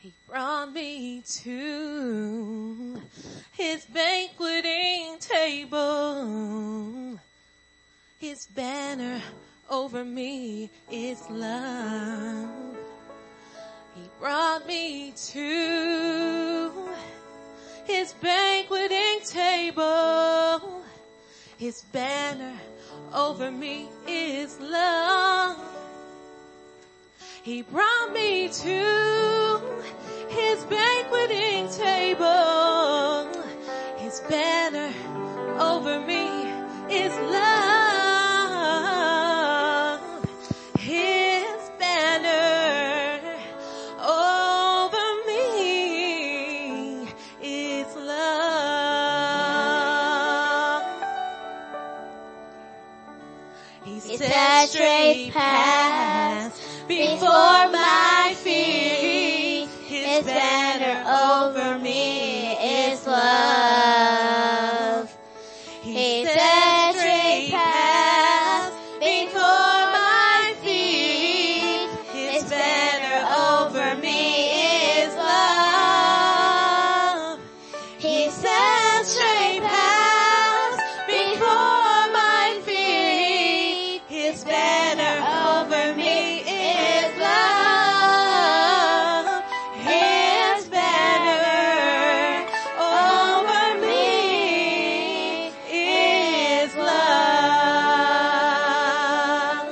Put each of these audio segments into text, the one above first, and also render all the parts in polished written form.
He brought me to his banqueting table. His banner over me is love. He brought me to his banqueting table. His banner over me is love. He brought me to his banqueting table. His banner over me is love. His banner over me is love. He set straight paths before my feet. His banner over me is love. He set straight paths before my feet. His banner over me is love. He set straight paths before my feet. His banner over me is love. His banner over me is love.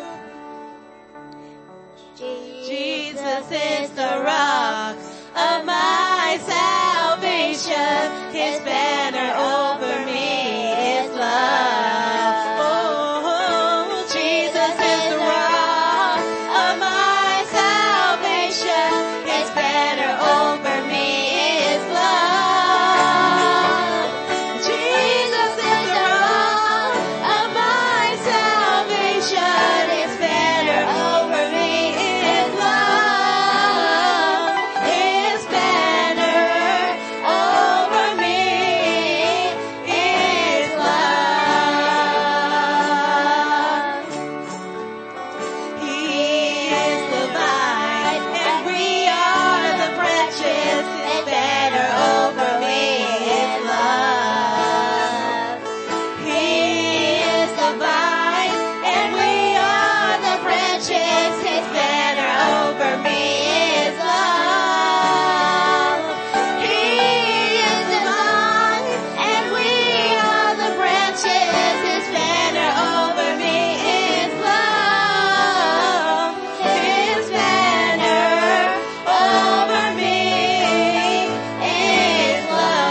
Jesus is the rock of my salvation. His banner over me is love. Oh, Jesus is the rock of my salvation. His banner over me is love. Jesus is the rock of my salvation. His banner over me is love. His banner over me is love. He is the vine and we are the branches. His banner over me is love. He is the vine and we are the branches. His banner over me is love. He is the vine and we are the branches. His banner over me is love. His banner over me is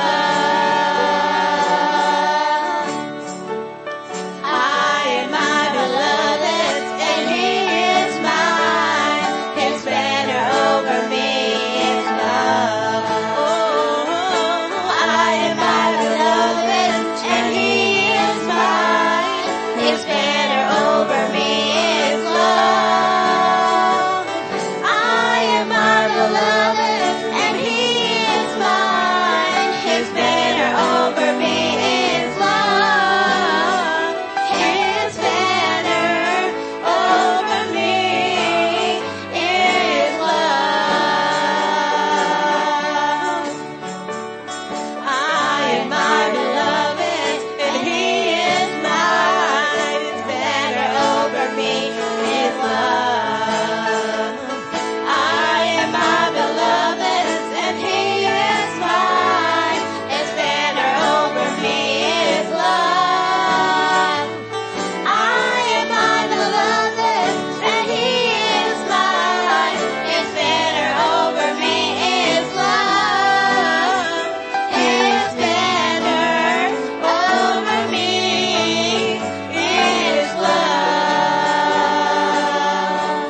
love. I am my beloved and he is mine. His banner over me is love. Oh, I am my beloved and he is mine. His banner over me is love. I am my beloved and he is mine. His banner over me is love. His banner over me is love. I am my beloved and he is mine. His banner over me is love. I am my beloved and he is mine. His banner over me is love. I am my beloved and he is mine. His banner over me is love. His banner over me is love.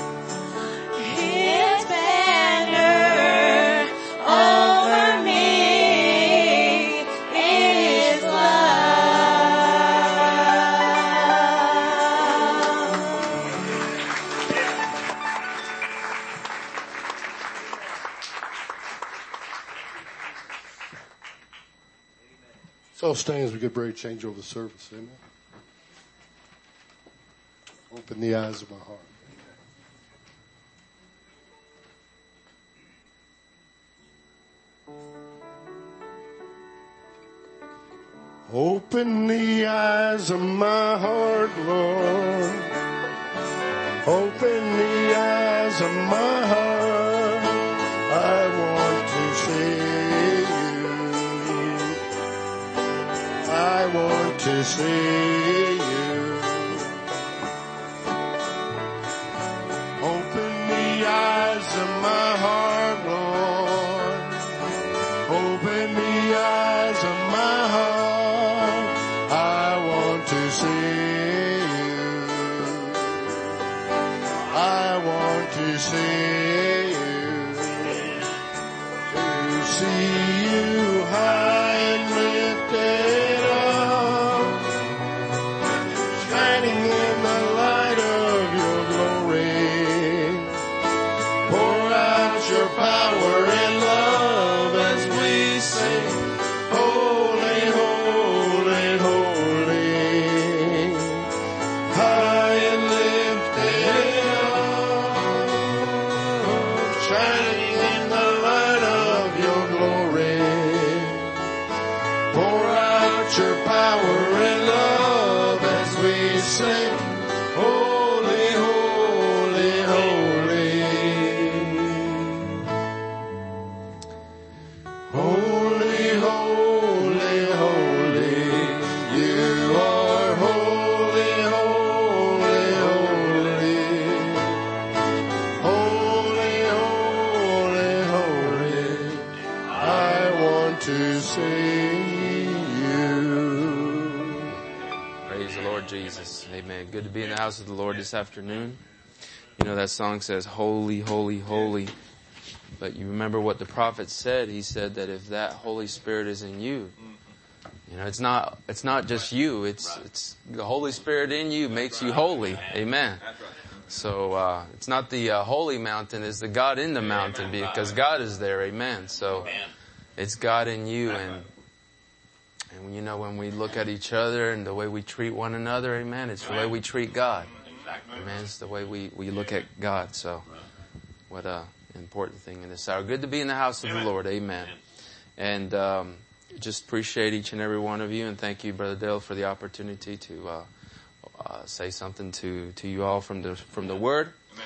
His banner over me is So stand as we get ready to change over the service. Amen. Open the eyes of my heart. Open the eyes of my heart, Lord. Open the eyes of my heart. I want to see you. I want to see you. Open the eyes of my heart, Lord. Open the eyes of my heart. I want to see you. I want to see you. To see you high and lifted up, shining in the light of your glory. Pour out your power and love as we sing. Holy, holy, holy, high and lifted up, shining in the light of your glory. Pour out your power and love as we sing. Holy, holy, holy. Holy, holy, holy, you are holy, holy, holy. Holy, holy, holy, I want to see you. Praise the Lord Jesus. Amen. Good to be in the house of the Lord this afternoon. You know, that song says, holy, holy, holy. But you remember what the prophet said. He said that if that Holy Spirit is in you, you know, it's not just you. It's the Holy Spirit in you makes you holy. Amen. So, it's not the holy mountain, it's the God in the mountain because God is there. Amen. So, it's God in you and you know, when we look at each other and the way we treat one another, amen, it's the way we treat God. Amen. It's the way we look at God. So, what a important thing in this hour. Good to be in the house of the Lord. Amen. And just appreciate each and every one of you, and thank you, Brother Dale, for the opportunity to say something to you all from the Word.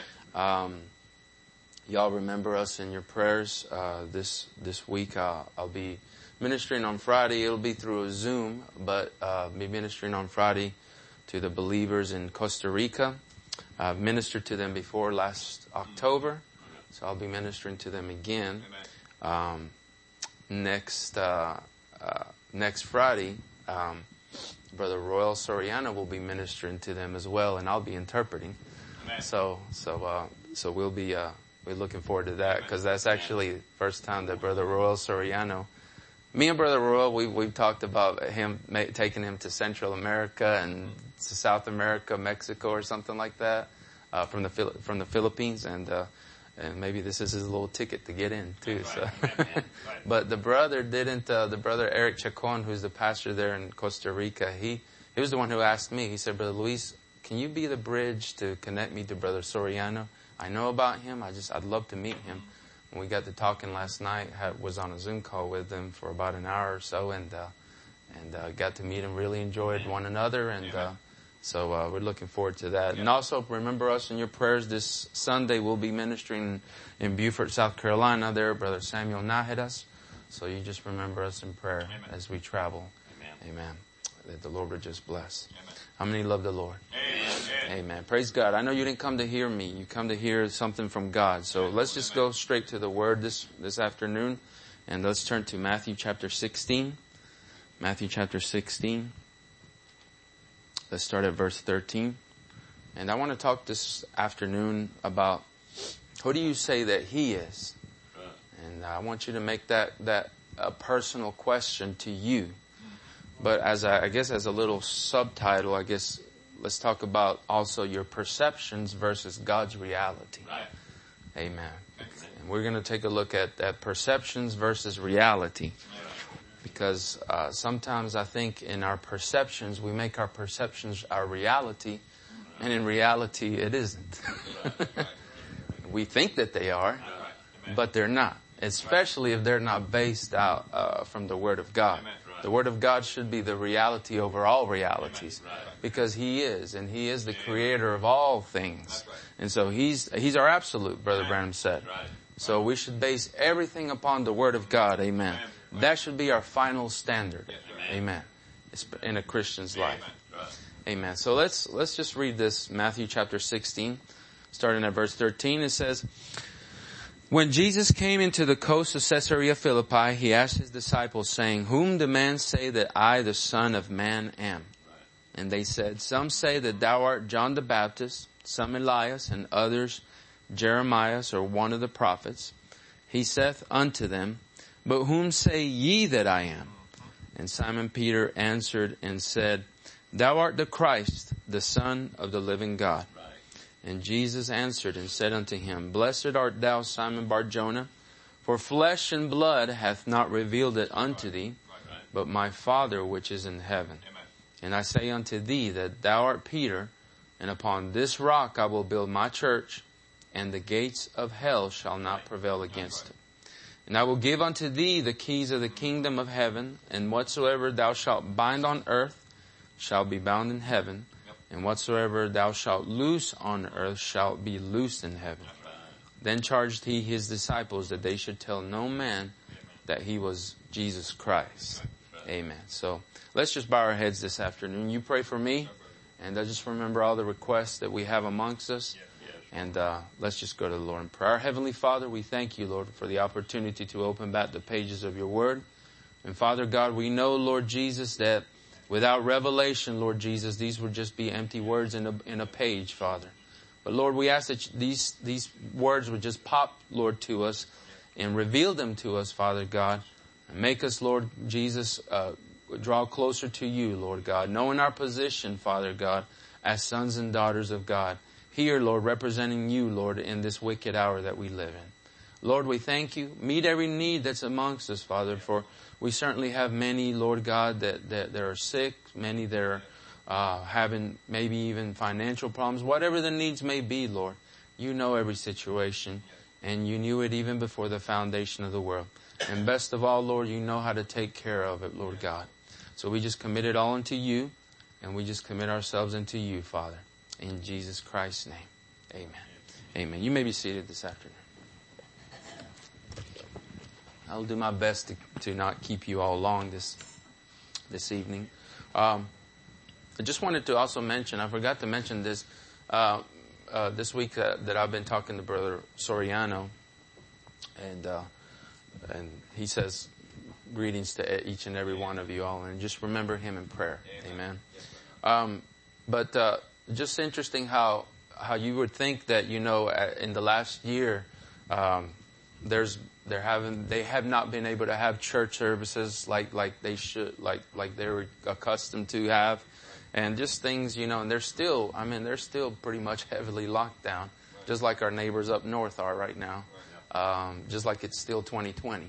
Y'all remember us in your prayers. This week I'll be ministering on Friday. It'll be through a Zoom, but I'll be ministering on Friday to the believers in Costa Rica. I've ministered to them before last October. So I'll be ministering to them again next Friday. Brother Royal Soriano will be ministering to them as well, and I'll be interpreting. Amen. So we're looking forward to that because that's actually the first time that Brother Royal Soriano, me and Brother Royal, we've talked about him taking him to Central America and to South America, Mexico, or something like that, from the Philippines, and maybe this is his little ticket to get in too. So, but the brother didn't. The brother Eric Chacon, who's the pastor there in Costa Rica, he was the one who asked me. He said, "Brother Luis, can you be the bridge to connect me to Brother Soriano? I know about him. I'd love to meet him." When we got to talking last night, was on a Zoom call with him for about an hour or so, and got to meet him. Really enjoyed one another, and so we're looking forward to that. And also remember us in your prayers. This Sunday we'll be ministering in Beaufort, South Carolina. There, Brother Samuel Najedas. So you just remember us in prayer as we travel. Amen. That the Lord would just bless. Amen. How many love the Lord? Amen. Praise God. I know you didn't come to hear me. You come to hear something from God. So let's just go straight to the Word this afternoon. And let's turn to Matthew chapter 16. Matthew chapter 16. Let's start at verse 13. And I want to talk this afternoon about who do you say that He is? And I want you to make that a personal question to you. But as I guess as a little subtitle, let's talk about also your perceptions versus God's reality. Right. Amen. And we're going to take a look at perceptions versus reality. Because sometimes I think in our perceptions, we make our perceptions our reality, and in reality it isn't. We think that they are, but they're not. especially if they're not based out from the Word of God. The Word of God should be the reality over all realities, because He is, and He is the creator of all things. And so He's our absolute, Brother Branham said. So we should base everything upon the Word of God. Amen. That should be our final standard. Amen. In a Christian's life. Amen. So let's just read this, Matthew chapter 16, starting at verse 13. It says, "When Jesus came into the coast of Caesarea Philippi, He asked His disciples, saying, 'Whom do men say that I, the Son of Man, am?' And they said, 'Some say that thou art John the Baptist, some Elias, and others Jeremiah, or one of the prophets.' He saith unto them, 'But whom say ye that I am?' And Simon Peter answered and said, 'Thou art the Christ, the Son of the living God.' And Jesus answered and said unto him, 'Blessed art thou, Simon Bar-Jonah, for flesh and blood hath not revealed it unto thee, but my Father which is in heaven. And I say unto thee that thou art Peter, and upon this rock I will build my church, and the gates of hell shall not prevail against it. And I will give unto thee the keys of the kingdom of heaven, and whatsoever thou shalt bind on earth shall be bound in heaven, and whatsoever thou shalt loose on earth shall be loosed in heaven.' Then charged He His disciples that they should tell no man that He was Jesus Christ." Amen. So let's just bow our heads this afternoon. You pray for me, and just remember all the requests that we have amongst us. And let's just go to the Lord in prayer. Our Heavenly Father, we thank You, Lord, for the opportunity to open back the pages of Your Word. And Father God, we know, Lord Jesus, that without revelation, Lord Jesus, these would just be empty words in a page, Father. But Lord, we ask that these words would just pop, Lord, to us and reveal them to us, Father God. And make us, Lord Jesus, draw closer to You, Lord God, knowing our position, Father God, as sons and daughters of God. Here, Lord, representing You, Lord, in this wicked hour that we live in. Lord, we thank You. Meet every need that's amongst us, Father, for we certainly have many, Lord God, that are sick, many that are having maybe even financial problems. Whatever the needs may be, Lord, You know every situation, and You knew it even before the foundation of the world. And best of all, Lord, You know how to take care of it, Lord God. So we just commit it all unto You, and we just commit ourselves into You, Father. In Jesus Christ's name, amen. Amen. You may be seated this afternoon. I'll do my best to not keep you all long this evening. I just wanted to also mention, I forgot to mention this, this week that I've been talking to Brother Soriano, and he says greetings to each and every one of you all, and just remember him in prayer. Amen. But just interesting how you would think that, you know, in the last year, they have not been able to have church services like they should, like they were accustomed to have, and just things, you know, and they're still pretty much heavily locked down, just like our neighbors up north are right now, just like it's still 2020,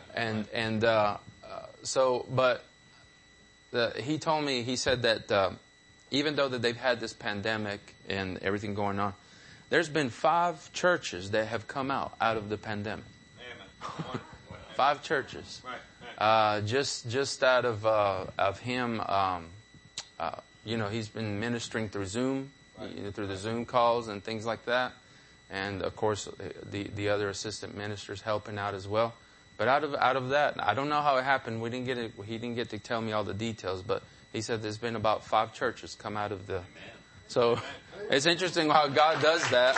he told me, he said that even though that they've had this pandemic and everything going on, there's been 5 churches that have come out of the pandemic. 5 churches. Just out of him, you know, he's been ministering through Zoom, through the Zoom calls and things like that. And of course, the other assistant ministers helping out as well. But out of that, I don't know how it happened. He didn't get to tell me all the details, but he said there's been about 5 churches come out of the... So it's interesting how God does that.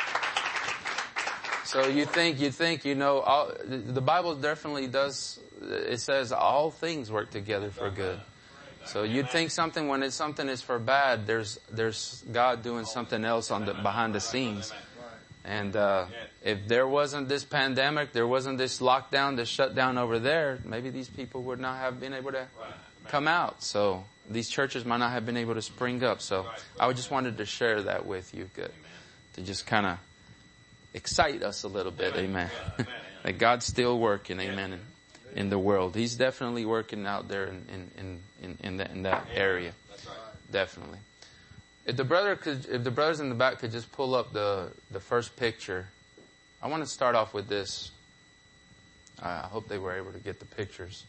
So you think, you know, the Bible definitely does, it says all things work together for good. So you'd think when something is for bad, there's God doing something else behind the scenes. And if there wasn't this pandemic, there wasn't this lockdown, this shutdown over there, maybe these people would not have been able to come out. So these churches might not have been able to spring up. So I just wanted to share that with you, good, to just kind of excite us a little bit, amen. That God's still working, amen, in the world. He's definitely working out there in that area, definitely. If the brothers in the back could just pull up the first picture. I want to start off with this. I hope they were able to get the pictures.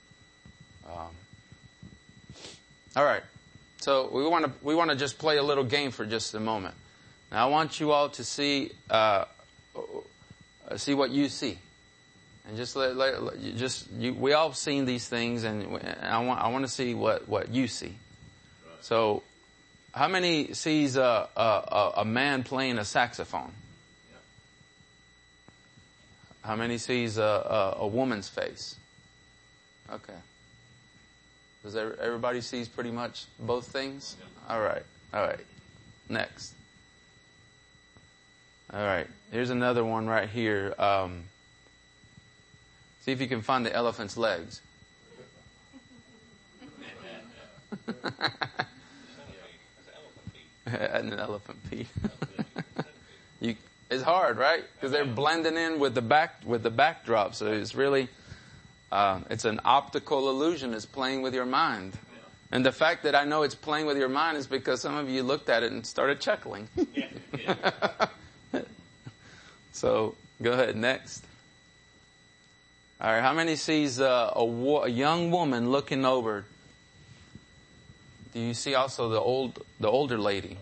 All right. So we want to just play a little game for just a moment. Now I want you all to see what you see, and we all have seen these things, and I want to see what you see. So, how many sees a man playing a saxophone? How many sees a woman's face? Okay. Does everybody sees pretty much both things? All right. Next. All right. Here's another one right here. See if you can find the elephant's legs. An elephant feet. It's hard, right? Because they're blending in with the backdrop. So it's really, it's an optical illusion. It's playing with your mind. And the fact that I know it's playing with your mind is because some of you looked at it and started chuckling. So go ahead, next. All right, how many sees a young woman looking over? Do you see also the older lady?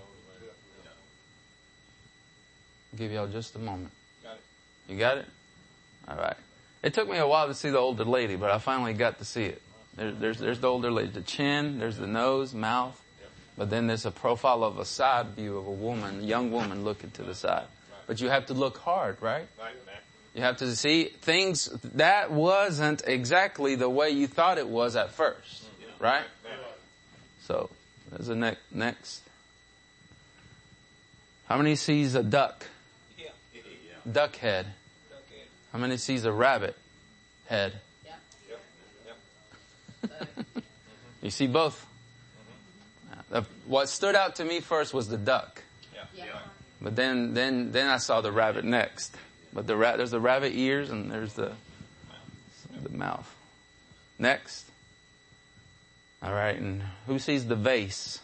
I'll give y'all just a moment. Got it. You got it? All right. It took me a while to see the older lady, but I finally got to see it. There's the older lady, the chin, there's the nose, mouth, but then there's a profile of a side view of a young woman looking to the side. But you have to look hard, right? You have to see things that wasn't exactly the way you thought it was at first, right? So, there's the next. How many sees a duck? Duck head. How many sees a rabbit head? You see both? What stood out to me first was the duck. But then I saw the rabbit next. But there's the rabbit ears and there's the mouth. Next. All right, and who sees the vase?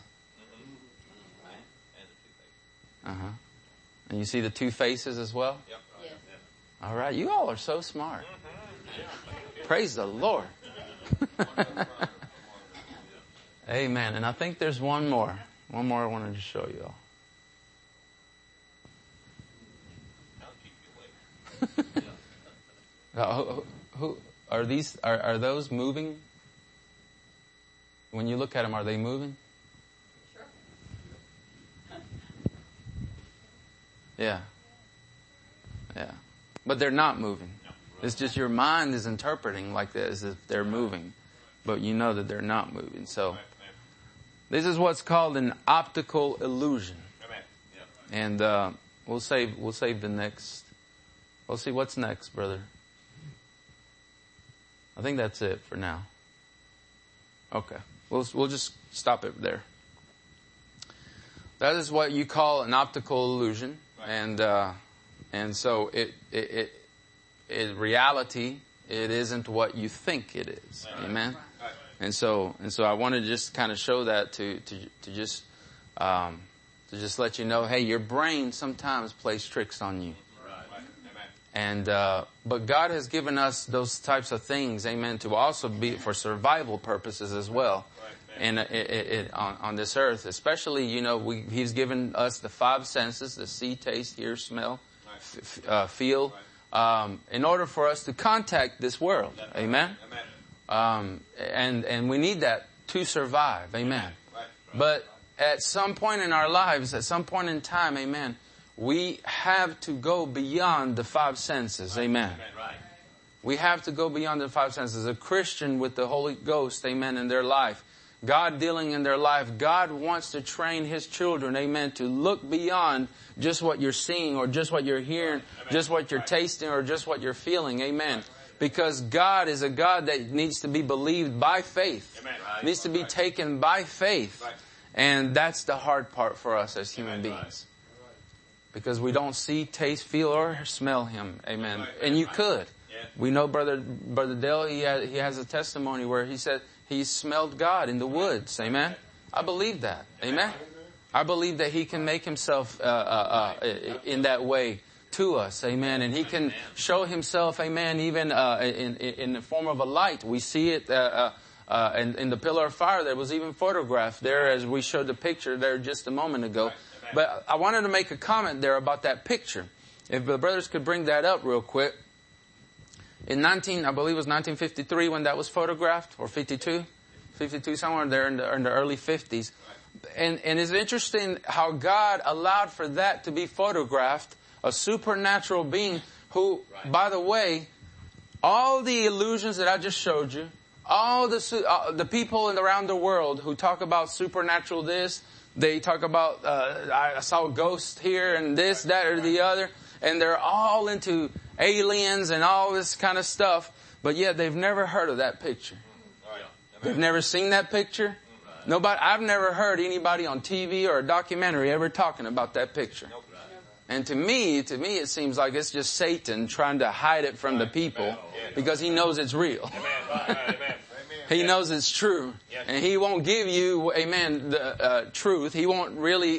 Uh-huh. And you see the two faces as well? Yes. All right, you all are so smart. Praise the Lord. Amen. And I think there's one more. One more I wanted to show you all. Who are these? Are those moving? When you look at them, are they moving? Sure. Yeah. But they're not moving. It's just your mind is interpreting like that as if they're moving, but you know that they're not moving. So this is what's called an optical illusion. And we'll save the next. We'll see what's next, brother. I think that's it for now. Okay. We'll just stop it there. That is what you call an optical illusion. And so in reality, it isn't what you think it is. Amen. And so I want to just kind of show that to just let you know, hey, your brain sometimes plays tricks on you. And, but God has given us those types of things, amen, to also be for survival purposes as well. And on this earth, especially, He's given us the five senses, the see, taste, hear, smell, feel, in order for us to contact this world. Amen. And we need that to survive. Amen. But at some point in our lives, at some point in time, amen, we have to go beyond the five senses. Amen. We have to go beyond the five senses. A Christian with the Holy Ghost, amen, in their life, God dealing in their life, God wants to train His children, amen, to look beyond just what you're seeing or just what you're hearing, just what you're tasting or just what you're feeling. Amen. Because God is a God that needs to be believed by faith. Needs to be taken by faith. And that's the hard part for us as human beings. Because we don't see, taste, feel, or smell Him. Amen. And you could. We know Brother Dale, he has a testimony where he said he smelled God in the woods. Amen. I believe that. Amen. I believe that he can make himself in that way to us, amen. And he can show himself, amen, even in the form of a light. We see it in the pillar of fire that was even photographed there as we showed the picture there just a moment ago. But I wanted to make a comment there about that picture. If the brothers could bring that up real quick. I believe it was 1953 when that was photographed, or 52, somewhere there in the early 50s. And it's interesting how God allowed for that to be photographed, a supernatural being who, by the way, all the illusions that I just showed you, all the people around the world who talk about supernatural this, they talk about, I saw ghosts here and this, that, or the other, and they're all into aliens and all this kind of stuff, but yet they've never heard of that picture. They've never seen that picture. I've never heard anybody on TV or a documentary ever talking about that picture. And to me, it seems like it's just Satan trying to hide it from the people because he knows it's real. He knows it's true. And he won't give you, amen, the truth. He won't really,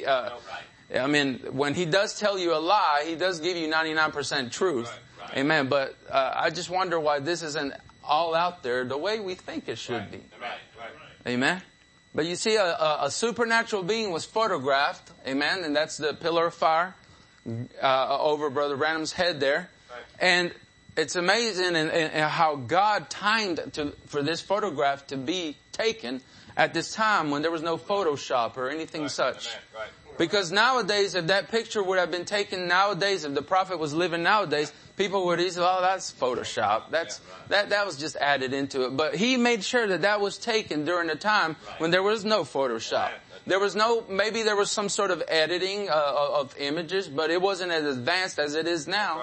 when he does tell you a lie, he does give you 99% truth. Amen. But I just wonder why this isn't all out there the way we think it should be. Amen. But you see, a supernatural being was photographed. Amen. And that's the pillar of fire over Brother Branham's head there. And it's amazing and how God timed for this photograph to be taken at this time when there was no Photoshop or anything such. Because nowadays, if that picture would have been taken nowadays, if the prophet was living nowadays, people would say, "Oh, that's Photoshop. That was just added into it." But he made sure that was taken during a time when there was no Photoshop. Maybe there was some sort of editing of images, but it wasn't as advanced as it is now.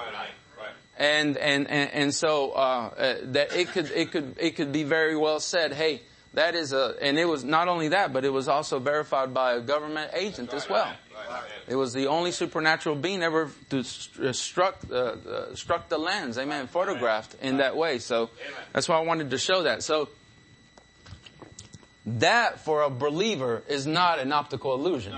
And so that it could be very well said, hey, that is and it was not only that, but it was also verified by a government agent as well. It was the only supernatural being ever to struck the lens, amen, photographed in that way. So that's why I wanted to show that. So that for a believer is not an optical illusion.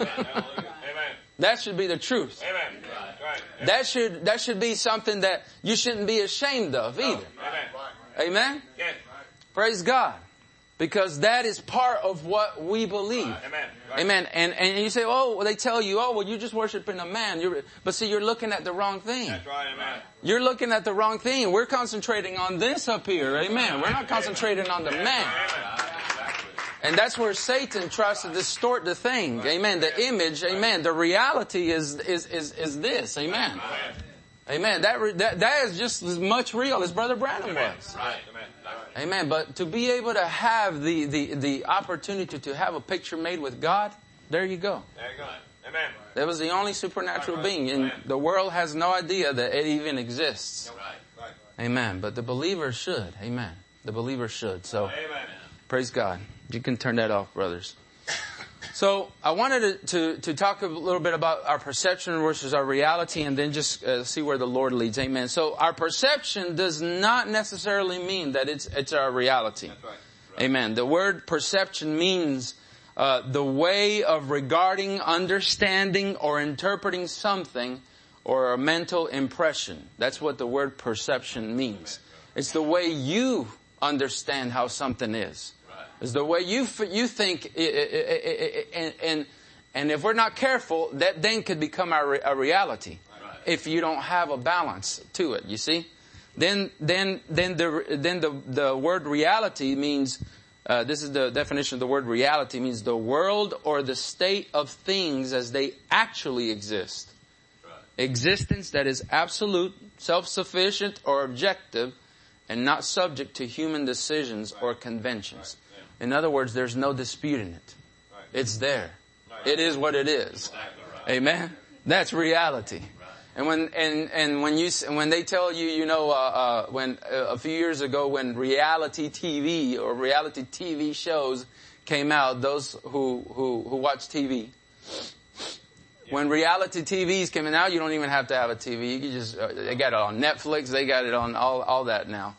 That should be the truth. That should be something that you shouldn't be ashamed of either. Amen. Praise God. Because that is part of what we believe. Amen. And you say, they tell you, you're just worshiping a man. But see, you're looking at the wrong thing. That's right, amen. You're looking at the wrong thing. We're concentrating on this up here. Amen. We're not concentrating on the man. And that's where Satan tries to distort the thing. Amen. The image. Amen. The reality is this. Amen. Amen. That is just as much real as Brother Branham was. Amen. But to be able to have the opportunity to have a picture made with God, there you go. There you go. Amen. That was the only supernatural being, and the world has no idea that it even exists. Amen. But the believer should. Amen. The believer should. So, praise God. You can turn that off, brothers. So I wanted to talk a little bit about our perception versus our reality, and then just see where the Lord leads. Amen. So our perception does not necessarily mean that it's our reality. That's right. Amen. The word perception means the way of regarding, understanding, or interpreting something, or a mental impression. That's what the word perception means. It's the way you understand how something is. Is the way you think, and if we're not careful, that then could become a reality. If you don't have a balance to it, you see. Then the word reality means, this is the definition of the word reality, means the world or the state of things as they actually exist. Existence that is absolute, self-sufficient, or objective, and not subject to human decisions or conventions. In other words, there's no disputing it. It's there. It is what it is. Amen. That's reality. And when they tell you, when a few years ago when reality TV or reality TV shows came out, those who watch TV, when reality TVs came in, now you don't even have to have a TV. You just they got it on Netflix. They got it on all that now,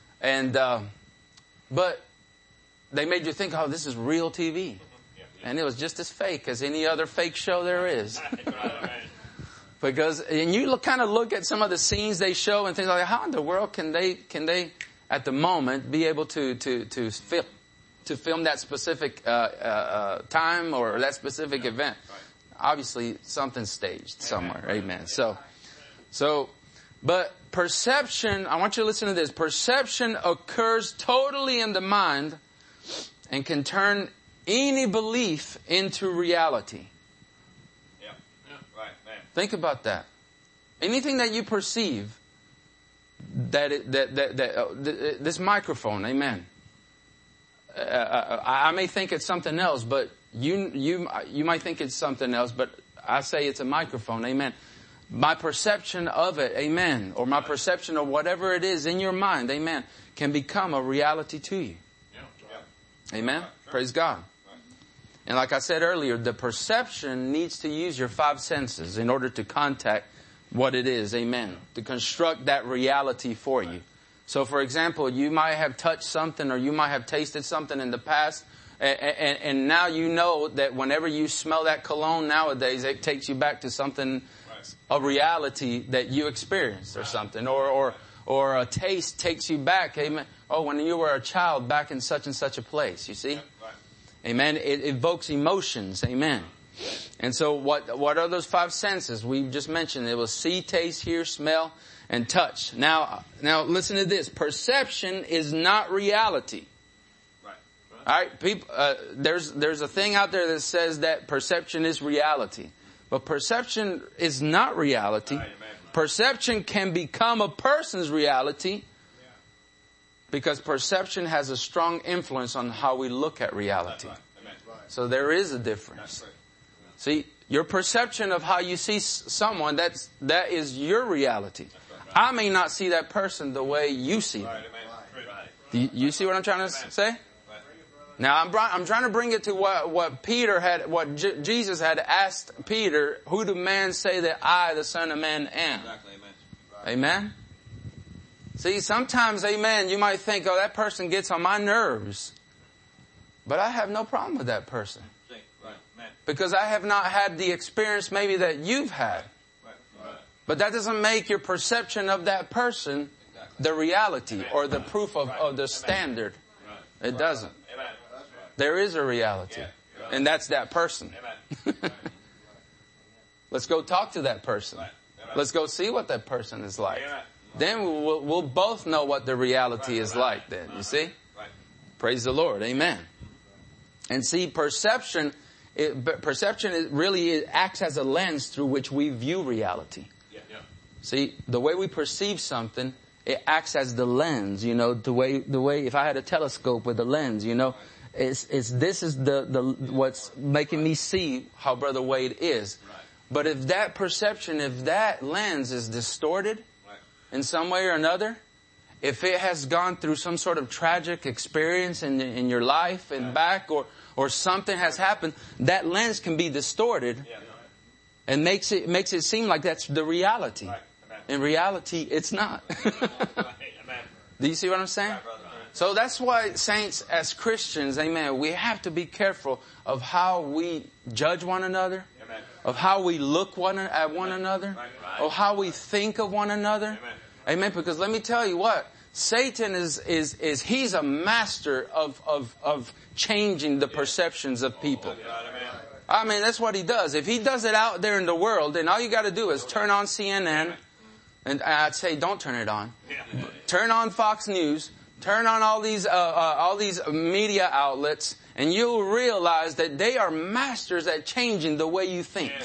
but they made you think, this is real TV. And it was just as fake as any other fake show there is. Because, and you kind of look at some of the scenes they show and things like that. How in the world can they at the moment be able to film that specific time or that specific event? Obviously, something's staged somewhere. Amen. But perception, I want you to listen to this. Perception occurs totally in the mind and can turn any belief into reality. Yeah. Right, man. Think about that. Anything that you perceive, this microphone, amen. I may think it's something else, but you might think it's something else, but I say it's a microphone, amen. My perception of it, amen, or my perception of whatever it is in your mind, amen, can become a reality to you. Amen. Praise God. And like I said earlier, the perception needs to use your 5 senses in order to contact what it is, amen, to construct that reality for you. So for example, you might have touched something or you might have tasted something in the past, and now you know that whenever you smell that cologne nowadays, it takes you back to something, a reality that you experienced or something, or a taste takes you back, amen. Oh, when you were a child back in such and such a place, you see? Amen. It evokes emotions, amen. And so what are those 5 senses? We just mentioned it was see, taste, hear, smell, and touch. Now listen to this. Perception is not reality. All right, people. There's a thing out there that says that perception is reality, but perception is not reality. Perception can become a person's reality because perception has a strong influence on how we look at reality. So there is a difference. See, your perception of how you see someone, that is your reality. I may not see that person the way you see them. You see what I'm trying to say? Now I'm trying to bring it to what Jesus had asked Peter. Who do man say that I, the Son of Man, am? Amen. See, sometimes, amen, you might think, oh, that person gets on my nerves. But I have no problem with that person. Because I have not had the experience maybe that you've had. But that doesn't make your perception of that person the reality or the proof of the standard. It doesn't. There is a reality. And that's that person. Let's go talk to that person. Let's go see what that person is like. Then we'll both know what the reality is like then. You see? Praise the Lord. Amen. And see, perception really acts as a lens through which we view reality. See, the way we perceive something, it acts as the lens, you know, the way, if I had a telescope with a lens, you know, this is the what's making me see how Brother Wade is. But if that perception, if that lens is distorted in some way or another, if it has gone through some sort of tragic experience in your life and back, or something has happened, that lens can be distorted and makes it seem like that's the reality. In reality, it's not. Do you see what I'm saying? So that's why, saints, as Christians, amen, we have to be careful of how we judge one another, of how we look at one another, of how we think of one another. Amen. Because let me tell you what, Satan he's a master of changing the perceptions of people. I mean, that's what he does. If he does it out there in the world, then all you got to do is turn on CNN, and I'd say don't turn it on. Turn on Fox News, turn on all these media outlets, and you'll realize that they are masters at changing the way you think.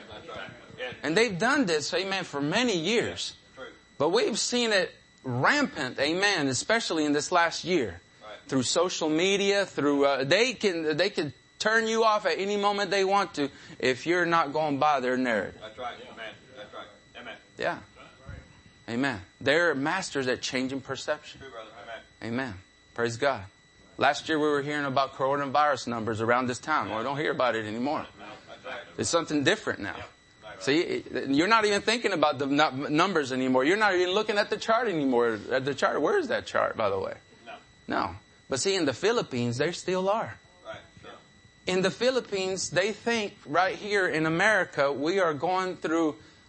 And they've done this, amen, for many years. But we've seen it rampant, amen, especially in this last year. Through social media, through, they can turn you off at any moment they want to if you're not going by their narrative. That's right. Amen. That's right. Amen. Yeah. Amen. They're masters at changing perception. True, brother. Amen. Amen. Praise God. Last year we were hearing about coronavirus numbers around this town. Well, we don't hear about it anymore. It's something different now. See, you're not even thinking about the numbers anymore. You're not even looking at the chart anymore. At the chart, where is that chart, by the way? No. But see, in the Philippines, they still are. In the Philippines, they think right here in America, we are going through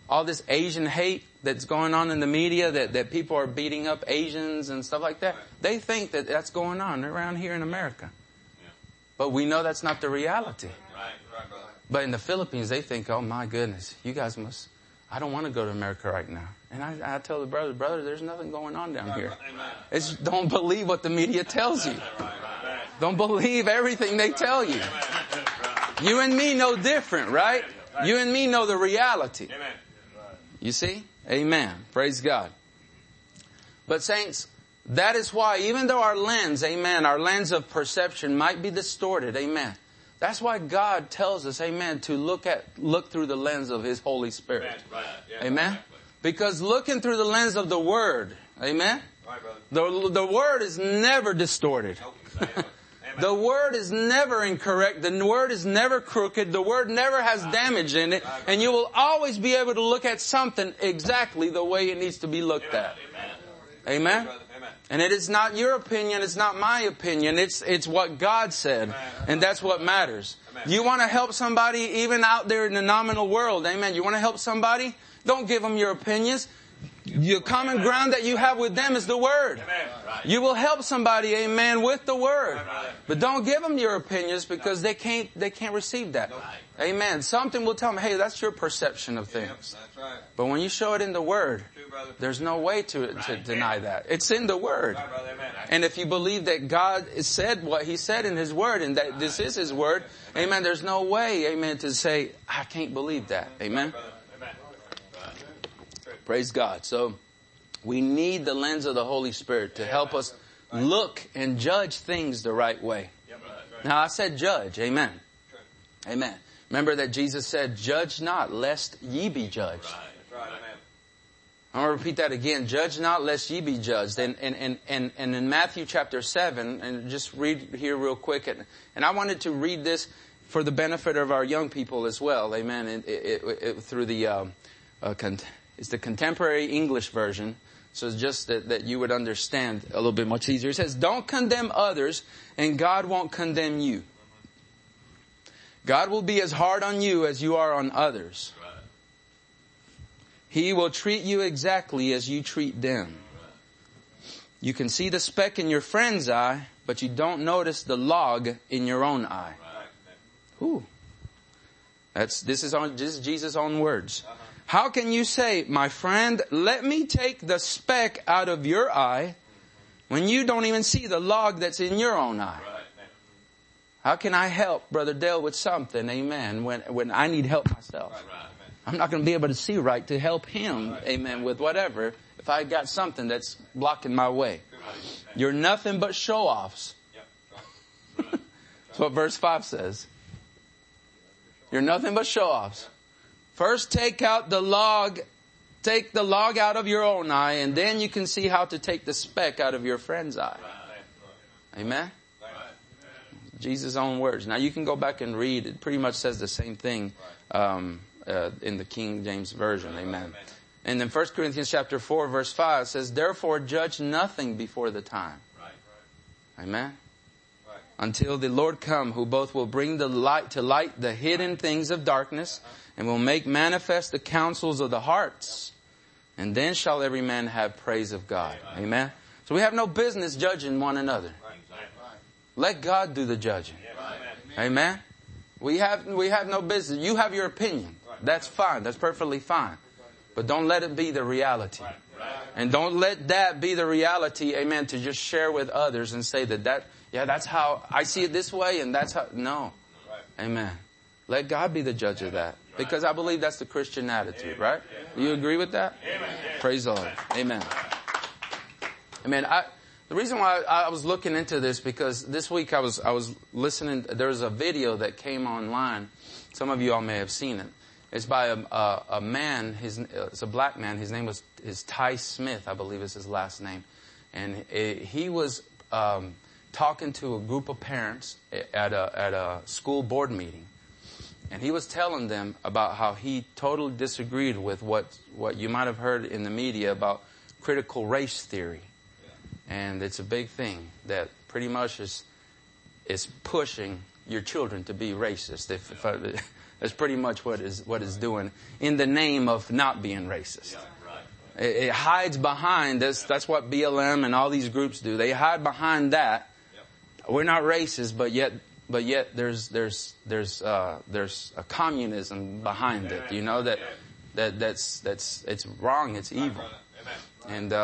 all this Asian hate that's going on in the media, that people are beating up Asians and stuff like that. They think that that's going on around here in America. But we know that's not the reality. Right, brother. But in the Philippines, they think, oh my goodness, you guys must, I don't want to go to America right now. And I tell the brother, there's nothing going on down here. It's, don't believe what the media tells you. Don't believe everything they tell you. You and me know different, right? You and me know the reality. Amen. You see? Amen. Praise God. But saints, that is why even though our lens, amen, our lens of perception might be distorted, amen. That's why God tells us, amen, to look through the lens of His Holy Spirit. Amen. Because looking through the lens of the Word, amen. The Word is never distorted. The Word is never incorrect. The Word is never crooked. The Word never has damage in it. And you will always be able to look at something exactly the way it needs to be looked at. Amen? And it is not your opinion. It's not my opinion. It's what God said. And that's what matters. You want to help somebody even out there in the nominal world. Amen. You want to help somebody? Don't give them your opinions. The common ground that you have with them is the Word. You will help somebody, amen, with the Word. But don't give them your opinions because they can't receive that. Amen. Something will tell them, hey, that's your perception of things. But when you show it in the Word, there's no way to deny that. It's in the Word. And if you believe that God said what He said in His Word and that this is His Word, amen, there's no way, amen, to say, I can't believe that. Amen. Praise God. So we need the lens of the Holy Spirit to help us look and judge things the right way. Now I said judge. Amen. Amen. Remember that Jesus said, judge not lest ye be judged. I'm going to repeat that again. Judge not lest ye be judged. And in Matthew chapter 7, and just read here real quick. And I wanted to read this for the benefit of our young people as well. Amen. Through the, it's the contemporary English version. So it's just that you would understand a little bit much easier. It says, don't condemn others and God won't condemn you. God will be as hard on you as you are on others. He will treat you exactly as you treat them. You can see the speck in your friend's eye, but you don't notice the log in your own eye. Ooh. This is Jesus' own words. How can you say, my friend, let me take the speck out of your eye when you don't even see the log that's in your own eye? How can I help Brother Dale with something, amen, when I need help myself? I'm not going to be able to see right to help him, amen, with whatever if I got something that's blocking my way. You're nothing but show-offs. That's what verse 5 says. You're nothing but show-offs. First take the log out of your own eye, and then you can see how to take the speck out of your friend's eye. Amen? Jesus' own words. Now you can go back and read. It pretty much says the same thing in the King James Version. Amen. And then 1 Corinthians chapter 4 verse 5 says, therefore judge nothing before the time. Amen. Until the Lord come, who both will bring to light the hidden things of darkness and will make manifest the counsels of the hearts. And then shall every man have praise of God. Amen. So we have no business judging one another. Let God do the judging. Amen. We have no business. You have your opinion. That's fine. That's perfectly fine. But don't let it be the reality. And don't let that be the reality, amen, to just share with others and say that's how I see it this way and that's how. No. Amen. Let God be the judge of that. Because I believe that's the Christian attitude, right? Do you agree with that? Praise the Lord. Amen. Amen. The reason why I was looking into this, because this week I was listening. There was a video that came online. Some of you all may have seen it. It's by a man. It's a black man. His name is Ty Smith, I believe is his last name. And he was talking to a group of parents at a school board meeting. And he was telling them about how he totally disagreed with what you might have heard in the media about critical race theory. And it's a big thing that pretty much is pushing your children to be racist. That's pretty much what it's doing in the name of not being racist. It hides behind this. That's what BLM and all these groups do. They hide behind that. We're not racist, but yet there's a communism behind it. You know that's it's wrong. It's evil. And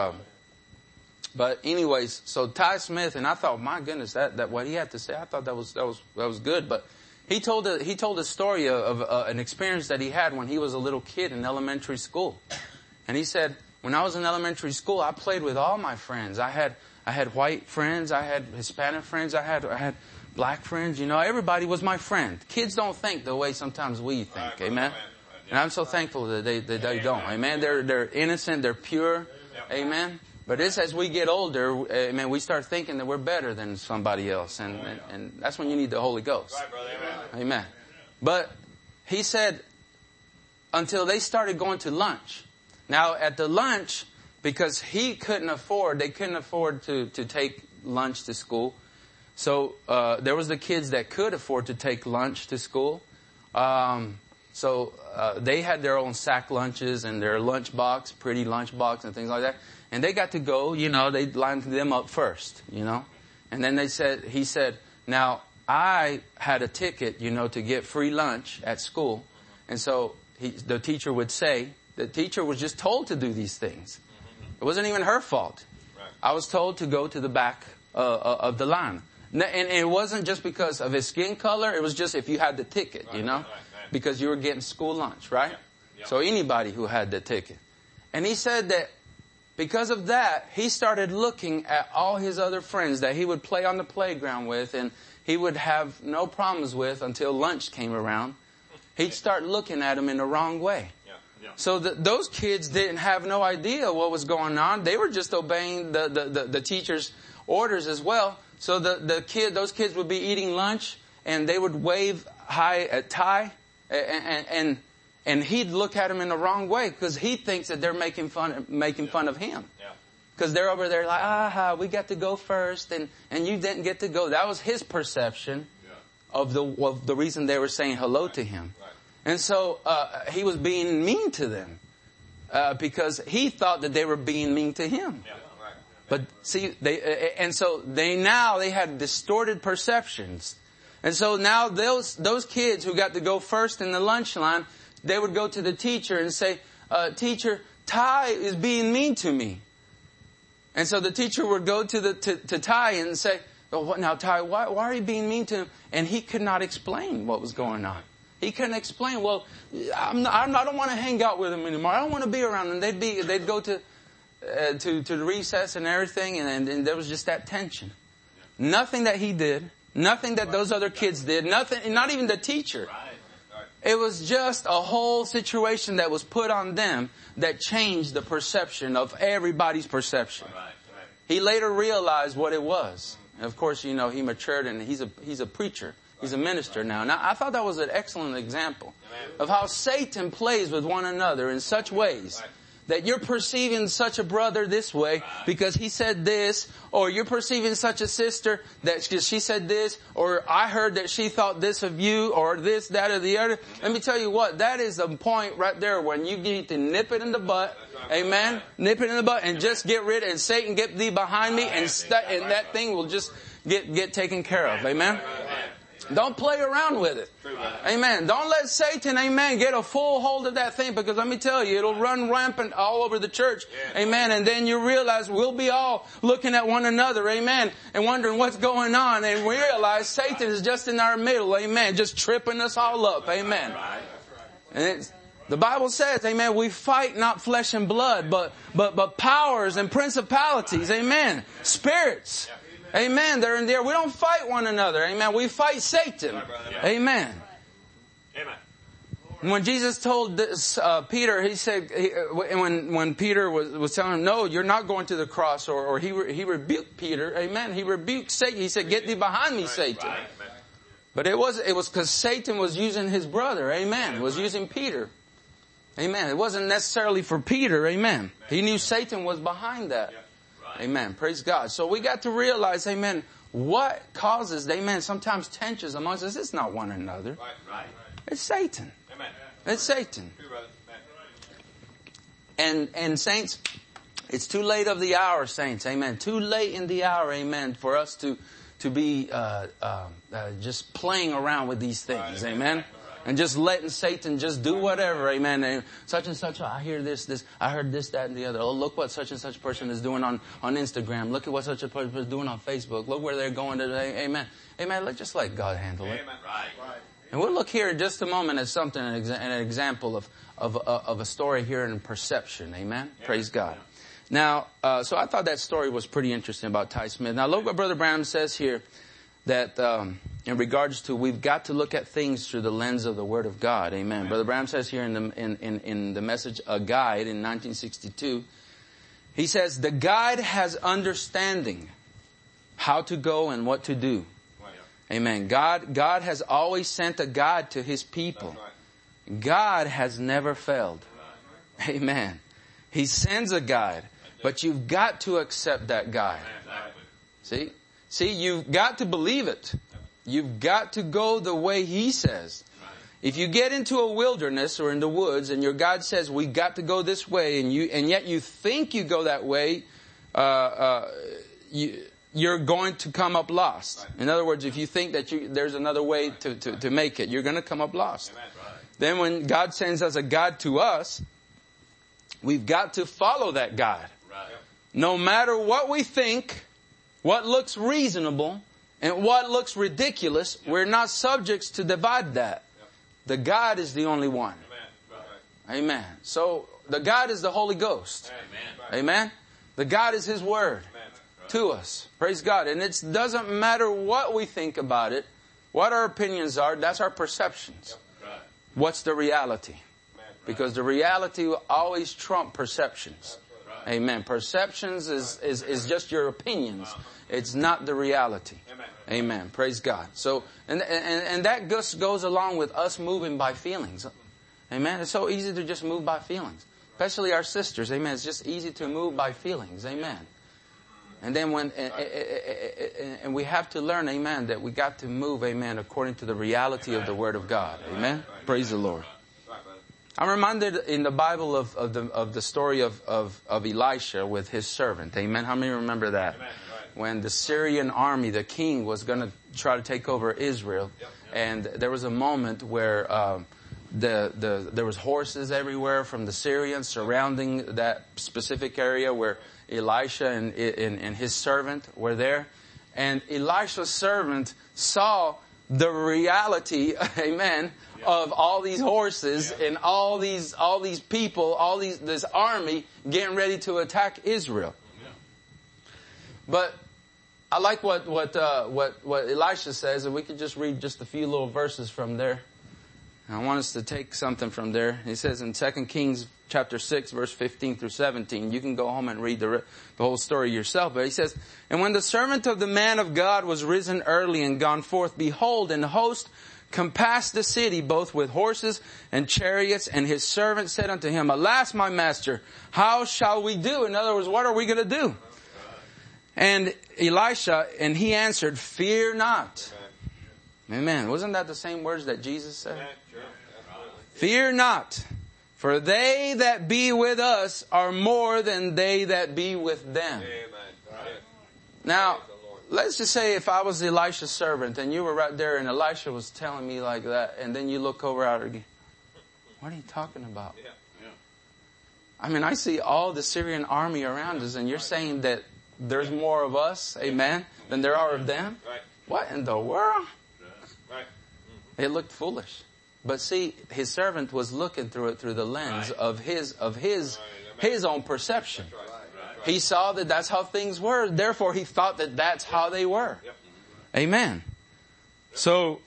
but anyways, so Ty Smith, and I thought, my goodness, that what he had to say, I thought that was good. But he told a story of an experience that he had when he was a little kid in elementary school. And he said, when I was in elementary school, I played with all my friends. I had white friends, I had Hispanic friends, I had black friends. You know, everybody was my friend. Kids don't think the way sometimes we think. Amen. And I'm so thankful that they don't. Amen. They're innocent, they're pure. Amen. But it's as we get older, amen, we start thinking that we're better than somebody else. And that's when you need the Holy Ghost. Right, brother. Amen. Amen. But he said, until they started going to lunch. Now, at the lunch, because they couldn't afford to take lunch to school. So, there was the kids that could afford to take lunch to school. So, they had their own sack lunches and their lunch box, pretty lunch box and things like that. And they got to go, you know, they lined them up first, you know. And then he said, now, I had a ticket, you know, to get free lunch at school. And so, the teacher would say, the teacher was just told to do these things. It wasn't even her fault. Right. I was told to go to the back of the line. And it wasn't just because of his skin color. It was just if you had the ticket, you know, because you were getting school lunch, right? Yep. So anybody who had the ticket. And he said that because of that, he started looking at all his other friends that he would play on the playground with and he would have no problems with until lunch came around. He'd start looking at them in the wrong way. So those kids didn't have no idea what was going on. They were just obeying the teacher's orders as well. So those kids would be eating lunch and they would wave hi at Ty and he'd look at them in the wrong way because he thinks that they're making fun of him. Because they're over there like, we got to go first and you didn't get to go. That was his perception of the reason they were saying hello to him. And so, he was being mean to them, because he thought that they were being mean to him. But see, they had distorted perceptions. And so now those kids who got to go first in the lunch line, they would go to the teacher and say, teacher, Ty is being mean to me. And so the teacher would go to Ty and say, oh, what now, Ty, why are you being mean to him? And he could not explain what was going on. He couldn't explain. Well, I don't want to hang out with him anymore. I don't want to be around him. They'd go to the recess and everything, and there was just that tension. Nothing that he did, nothing that those other kids did, nothing, not even the teacher. It was just a whole situation that was put on them that changed the perception of everybody's perception. He later realized what it was. And of course, you know, he matured and he's a preacher. He's a minister now. Now, I thought that was an excellent example of how Satan plays with one another in such ways that you're perceiving such a brother this way because he said this, or you're perceiving such a sister that she said this, or I heard that she thought this of you, or this, that, or the other. Let me tell you what, that is the point right there when you need to nip it in the butt. Amen? Nip it in the butt and just get rid of it. And Satan, get thee behind me, and that thing will just get taken care of. Amen? Don't play around with it. Amen. Don't let Satan, amen, get a full hold of that thing, because let me tell you, it'll run rampant all over the church. Amen. And then you realize we'll be all looking at one another. Amen. And wondering what's going on. And we realize Satan is just in our middle. Amen. Just tripping us all up. Amen. And the Bible says, amen, we fight not flesh and blood, but powers and principalities. Amen. Spirits. Amen. They're in there. We don't fight one another. Amen. We fight Satan. Amen. When Jesus told this, Peter, he said, when Peter was telling him, no, you're not going to the cross, or he rebuked Peter. Amen. He rebuked Satan. He said, get thee behind me, Satan. But it was because Satan was using his brother. Amen. Was using Peter. Amen. It wasn't necessarily for Peter. Amen. He knew Satan was behind that. Amen. Praise God. So we got to realize, amen, what causes, amen, sometimes tensions amongst us. It's not one another. It's Satan. Amen. It's Satan. True, brother. Amen. And saints, it's too late of the hour, saints. Amen. Too late in the hour, amen, for us to be just playing around with these things. Amen. And just letting Satan just do whatever, amen. And such and such, I hear this, I heard this, that, and the other. Oh, look what such and such person is doing on Instagram. Look at what such a person is doing on Facebook. Look where they're going today. Amen. Amen. Let's just let God handle it. Amen. Right. And we'll look here in just a moment at something, an example of a story here in perception. Amen. Yeah. Praise God. Now, so I thought that story was pretty interesting about Ty Smith. Now, look what Brother Branham says here, that in regards to we've got to look at things through the lens of the Word of God. Amen. Amen. Brother Branham says here in the message, A Guide in 1962, he says, the guide has understanding how to go and what to do. Amen. God has always sent a guide to His people. Right. God has never failed. Right. Amen. He sends a guide, but you've got to accept that guide. Exactly. See, you've got to believe it. You've got to go the way He says. Right. If you get into a wilderness or in the woods and your guide says, we got to go this way, and yet you think you go that way, you're going to come up lost. Right. In other words, if you think that there's another way to make it, you're going to come up lost. Right. Then when God sends us a guide to us, we've got to follow that guide. Right. No matter what we think, what looks reasonable, and what looks ridiculous, we're not subjects to divide that. The guide is the only one. Amen. Amen. So the guide is the Holy Ghost. Amen. Amen. The guide is His Word. To us. Praise God. And it doesn't matter what we think about it, what our opinions are, that's our perceptions. Yep. Right. What's the reality? Right. Because the reality will always trump perceptions. Right. Amen. Perceptions is just your opinions. It's not the reality. Amen. Amen. Praise God. So, and that just goes along with us moving by feelings. Amen. It's so easy to just move by feelings. Especially our sisters. Amen. It's just easy to move by feelings. Amen. And then and we have to learn, amen, that we got to move, amen, according to the reality of the Word of God. Amen. Praise the Lord. I'm reminded in the Bible of the story of Elisha with his servant. Amen. How many remember that? When the Syrian army, the king, was going to try to take over Israel, and there was a moment where there was horses everywhere from the Syrians surrounding that specific area where Elisha and his servant were there. And Elisha's servant saw the reality, amen, of all these horses and all these people, this army getting ready to attack Israel. But I like what Elisha says, and we could just read just a few little verses from there. I want us to take something from there. He says in 2 Kings chapter 6, verse 15 through 17. You can go home and read the whole story yourself. But he says, and when the servant of the man of God was risen early and gone forth, behold, an host compassed the city, both with horses and chariots. And his servant said unto him, alas, my master, how shall we do? In other words, what are we going to do? And Elisha, and he answered, fear not. Amen. Wasn't that the same words that Jesus said? Fear not, for they that be with us are more than they that be with them. Now, let's just say if I was Elisha's servant and you were right there and Elisha was telling me like that, and then you look over at her again. What are you talking about? I mean, I see all the Syrian army around us, and you're saying that there's more of us, amen, than there are of them? What in the world? It looked foolish. But see, his servant was looking through it through the lens of his own perception. He saw that that's how things were. Therefore, he thought that that's how they were. Amen. So,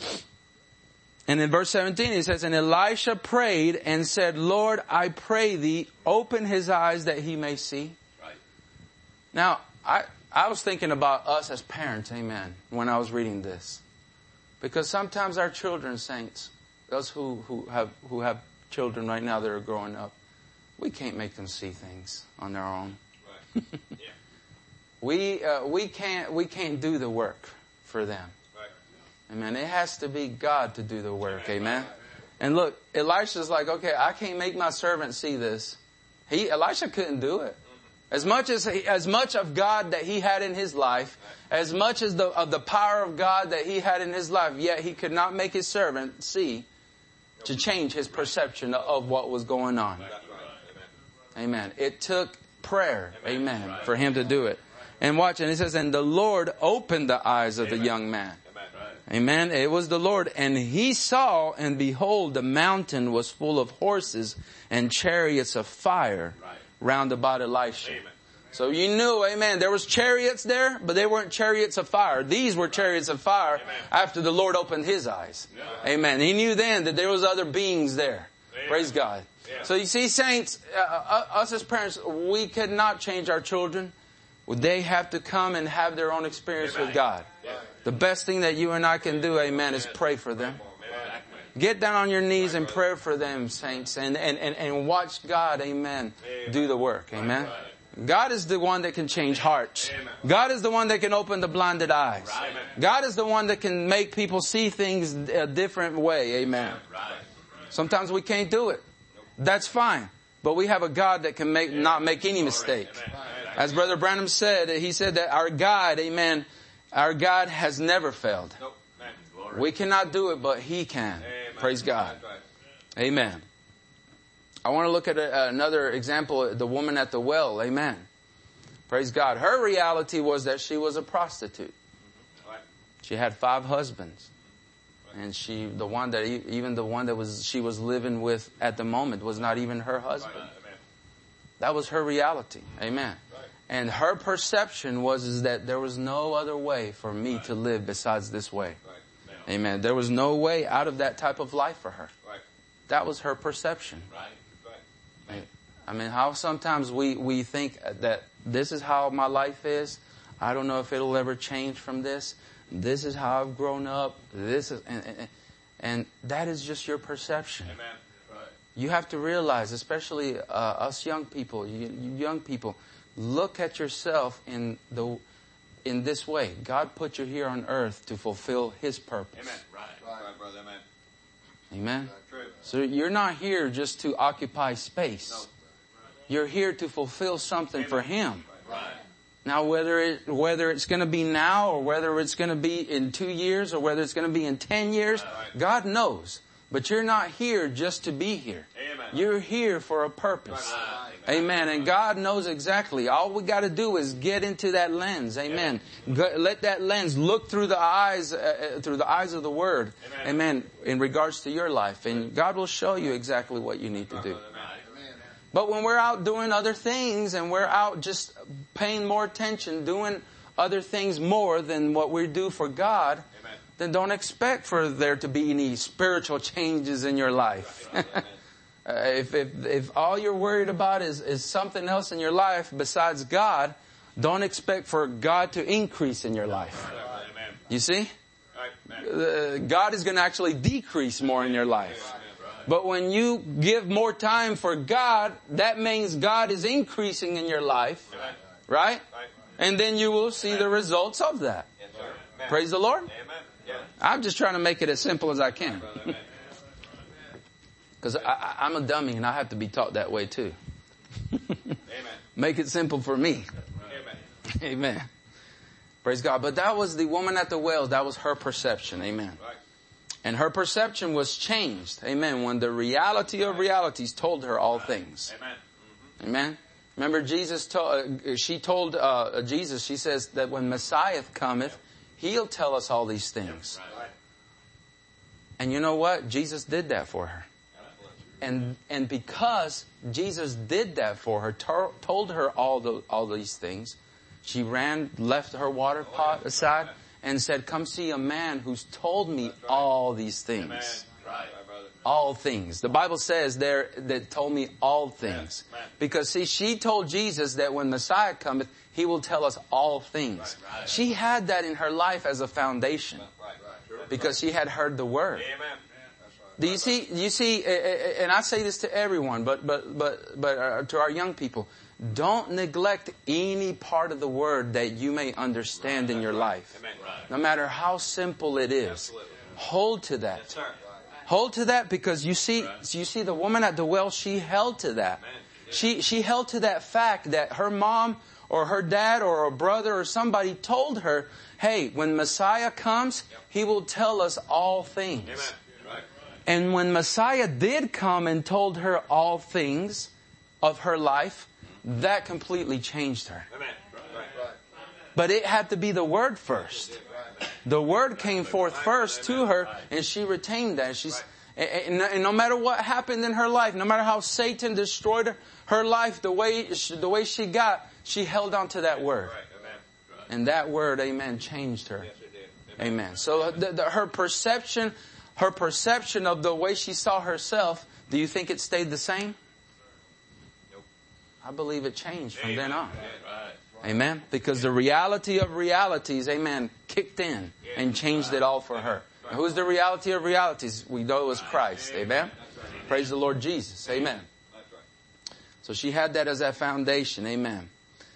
and in verse 17, he says, and Elisha prayed and said, Lord, I pray thee, open his eyes that he may see. Now, I was thinking about us as parents, amen, when I was reading this. Because sometimes our children, saints, those who have children right now that are growing up, we can't make them see things on their own. Right. Yeah. We can't do the work for them. Right. Amen. It has to be God to do the work. Amen. And look, Elisha's like, okay, I can't make my servant see this. Elisha couldn't do it. As much of God that he had in his life, as much as of the power of God that he had in his life, yet he could not make his servant see to change his perception of what was going on. Amen. It took prayer, amen, for him to do it. And watch, and it says, and the Lord opened the eyes of the young man. Amen. It was the Lord. And he saw, and behold, the mountain was full of horses and chariots of fire round about Elisha. So you knew, amen, there was chariots there, but they weren't chariots of fire. These were chariots of fire after the Lord opened his eyes. Amen. He knew then that there was other beings there. Praise God. So you see, saints, us as parents, we cannot change our children. They have to come and have their own experience with God. The best thing that you and I can do, amen, is pray for them. Get down on your knees and pray for them, saints, and watch God, amen, do the work, amen. God is the one that can change hearts. God is the one that can open the blinded eyes. God is the one that can make people see things a different way, amen. Sometimes we can't do it. That's fine. But we have a God that can not make any mistake. As Brother Branham said, he said that our God, amen, our God has never failed. We cannot do it, but He can. Praise God. Amen. I want to look at another example, the woman at the well. Amen. Praise God. Her reality was that she was a prostitute. She had 5 husbands. And she was living with at the moment was not even her husband. That was her reality. Amen. And her perception was that there was no other way for me to live besides this way. Amen. There was no way out of that type of life for her. That was her perception. I mean, how sometimes we think that this is how my life is. I don't know if it'll ever change from this. This is how I've grown up. And that is just your perception. You have to realize, especially us young people, you young people, look at yourself in this way. God put you here on earth to fulfill His purpose. Amen. Right, brother. Amen. Amen. So you're not here just to occupy space. You're here to fulfill something for Him. Now, whether it's going to be now, or whether it's going to be in 2 years, or whether it's going to be in 10 years, God knows. But you're not here just to be here. You're here for a purpose. Amen. And God knows exactly. All we got to do is get into that lens. Amen. Let that lens look through the eyes of the Word. Amen. In regards to your life, and God will show you exactly what you need to do. But when we're out doing other things, and we're out just paying more attention, doing other things more than what we do for God, then don't expect for there to be any spiritual changes in your life. If all you're worried about is something else in your life besides God, don't expect for God to increase in your life. You see? God is going to actually decrease more in your life. But when you give more time for God, that means God is increasing in your life. Right? And then you will see the results of that. Praise the Lord. I'm just trying to make it as simple as I can. Because I'm a dummy and I have to be taught that way too. Make it simple for me. Amen. Praise God. But that was the woman at the well. That was her perception. Amen. And her perception was changed. Amen. When the reality of realities told her all things. Amen. Remember Jesus she told Jesus, she says that when Messiah cometh, He'll tell us all these things. And you know what? Jesus did that for her. And because Jesus did that for her, told her all these things, she left her water pot aside, and said, come see a man who's told me all these things. All things. The Bible says there that told me all things. Because see, she told Jesus that when Messiah cometh, He will tell us all things. She had that in her life as a foundation. Because she had heard the Word. Do you see, and I say this to everyone, but to our young people, don't neglect any part of the word that you may understand in your life. Amen. No matter how simple it is. Absolutely. Hold to that. Yes, sir. Hold to that, because you see the woman at the well, she held to that. She held to that fact that her mom or her dad or a brother or somebody told her, hey, when Messiah comes, He will tell us all things. Amen. Right. And when Messiah did come and told her all things of her life, that completely changed her. Amen. Right. But it had to be the Word first. The Word came forth first to her, and she retained that. And no matter what happened in her life, no matter how Satan destroyed her life, the way she got, she held on to that Word. And that Word, amen, changed her. Amen. So her perception of the way she saw herself, do you think it stayed the same? I believe it changed from then on. Amen. Because the reality of realities, amen, kicked in and changed it all for her. And who's the reality of realities? We know it was Christ. Amen. Praise the Lord Jesus. Amen. So she had that as that foundation. Amen.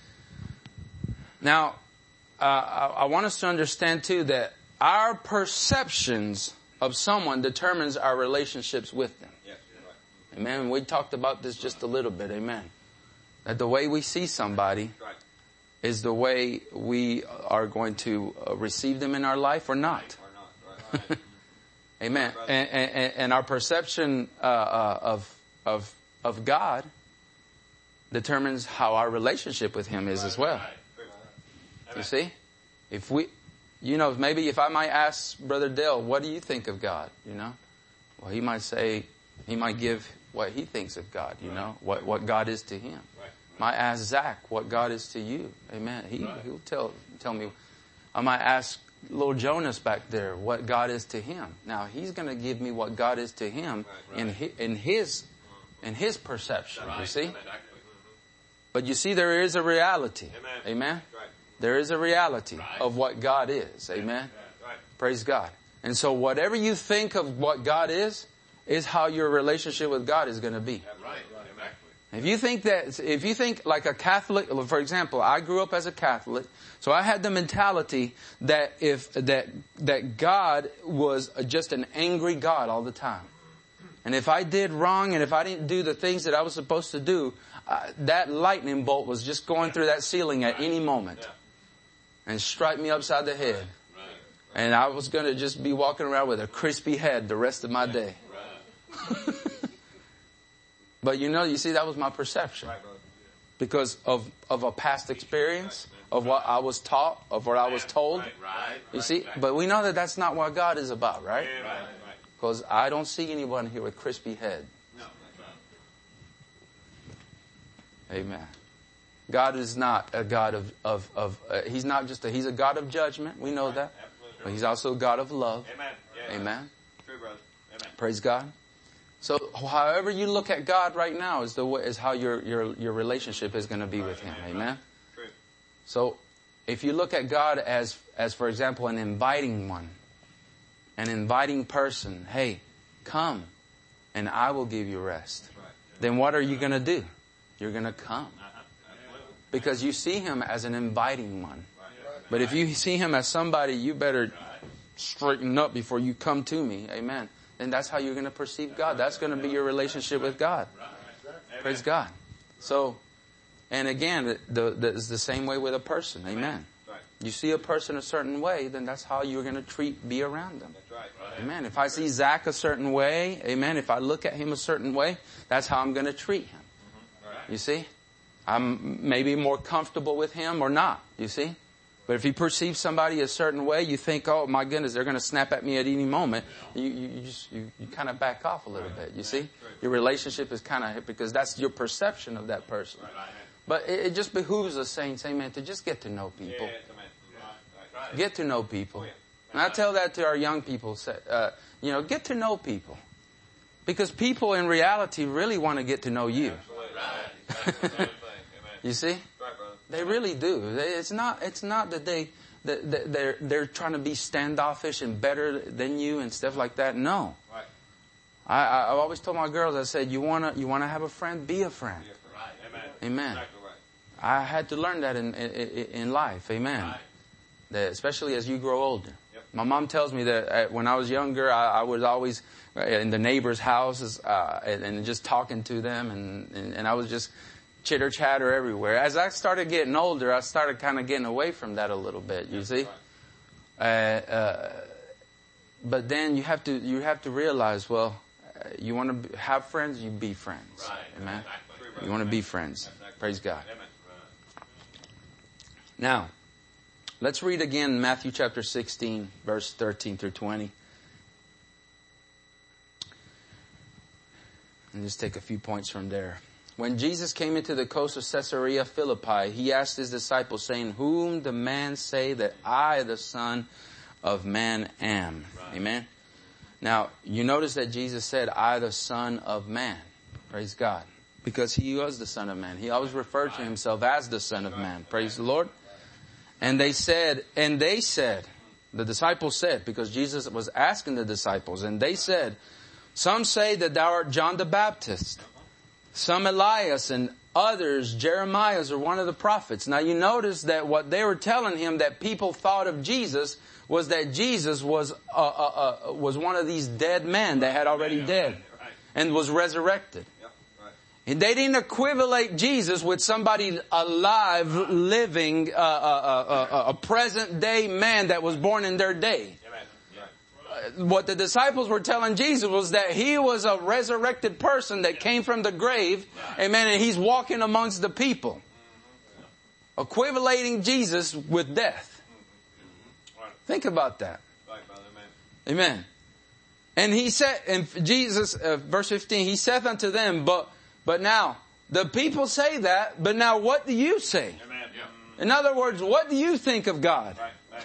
Now, I want us to understand too that our perceptions of someone determines our relationships with them. Amen. We talked about this just a little bit. Amen. That the way we see somebody is the way we are going to receive them in our life or not. Amen. And our perception of God determines how our relationship with Him is as well. You see? If we, maybe if I might ask Brother Dale, what do you think of God? Well, he might give what he thinks of God, what God is to him. Might ask Zach what God is to you. Amen. He'll tell me. I might ask little Jonas back there what God is to him. Now he's going to give me what God is to him in his perception. You see. But you see, there is a reality. Amen. There is a reality of what God is. Amen. Praise God. And so whatever you think of what God is how your relationship with God is going to be. If you think like a Catholic, for example, I grew up as a Catholic, so I had the mentality that that God was just an angry God all the time. And if I did wrong and if I didn't do the things that I was supposed to do, that lightning bolt was just going through that ceiling at any moment and strike me upside the head. And I was going to just be walking around with a crispy head the rest of my day. But you see, that was my perception. Because of a past experience, of what I was taught, of what I was told. You see, but we know that that's not what God is about, right? Because I don't see anyone here with crispy head. Amen. God is not a God He's not just He's a God of judgment. We know that. But He's also a God of love. Amen. True, brother. Amen. Praise God. So, however you look at God right now is how your relationship is going to be with Him. Amen. True. So, if you look at God as for example, an inviting one, an inviting person, hey, come, and I will give you rest. Then what are you going to do? You're going to come. Because you see Him as an inviting one. But if you see Him as somebody, you better straighten up before you come to me. Amen. Then that's how you're going to perceive God. That's going to be your relationship with God. Praise God. So, and again, it's the same way with a person. Amen. You see a person a certain way, then that's how you're going to be around them. Amen. If I see Zach a certain way, amen, if I look at him a certain way, that's how I'm going to treat him. You see? I'm maybe more comfortable with him or not. You see? But if you perceive somebody a certain way, you think, oh my goodness, they're going to snap at me at any moment. You kind of back off a little bit. You see, your relationship is kind of, because that's your perception of that person. But it just behooves us, saints, amen, to just get to know people. Get to know people. And I tell that to our young people, get to know people, because people in reality really want to get to know you. You see? They really do. It's not that they're trying to be standoffish and better than you and stuff like that. No. I've always told my girls, I said, you wanna have a friend, be a friend. Amen. I had to learn that in life. Amen. Right. That especially as you grow older. Yep. My mom tells me that when I was younger, I was always in the neighbors' houses and just talking to them, and I was just chitter chatter everywhere. As I started getting older, I started kind of getting away from that a little bit. You see, but then you have to realize, well, you want to have friends, you be friends. Right. Amen. Exactly. You want to be friends. Exactly. Praise God. Amen. Now, let's read again Matthew chapter 16, verse 13 through 20. And just take a few points from there. When Jesus came into the coast of Caesarea Philippi, he asked his disciples, saying, "Whom do men say that I, the Son of Man, am?" Right. Amen. Now, you notice that Jesus said, "I, the Son of Man." Praise God. Because he was the Son of Man. He always referred to himself as the Son of Man. Praise the Lord. And they said, the disciples said, because Jesus was asking the disciples, and they said, "Some say that thou art John the Baptist, some Elias, and others Jeremiah or one of the prophets." Now you notice that what they were telling him that people thought of Jesus was that Jesus was one of these dead men that had already dead and was resurrected. And they didn't equivalent Jesus with somebody alive, living, a present day man that was born in their day. What the disciples were telling Jesus was that he was a resurrected person that came from the grave. Amen. And he's walking amongst the people. Equivalating Jesus with death. Think about that. Amen. And he said, and Jesus, verse 15, he saith unto them, but now, the people say that, but now what do you say? Amen. Yeah. In other words, what do you think of God? Right.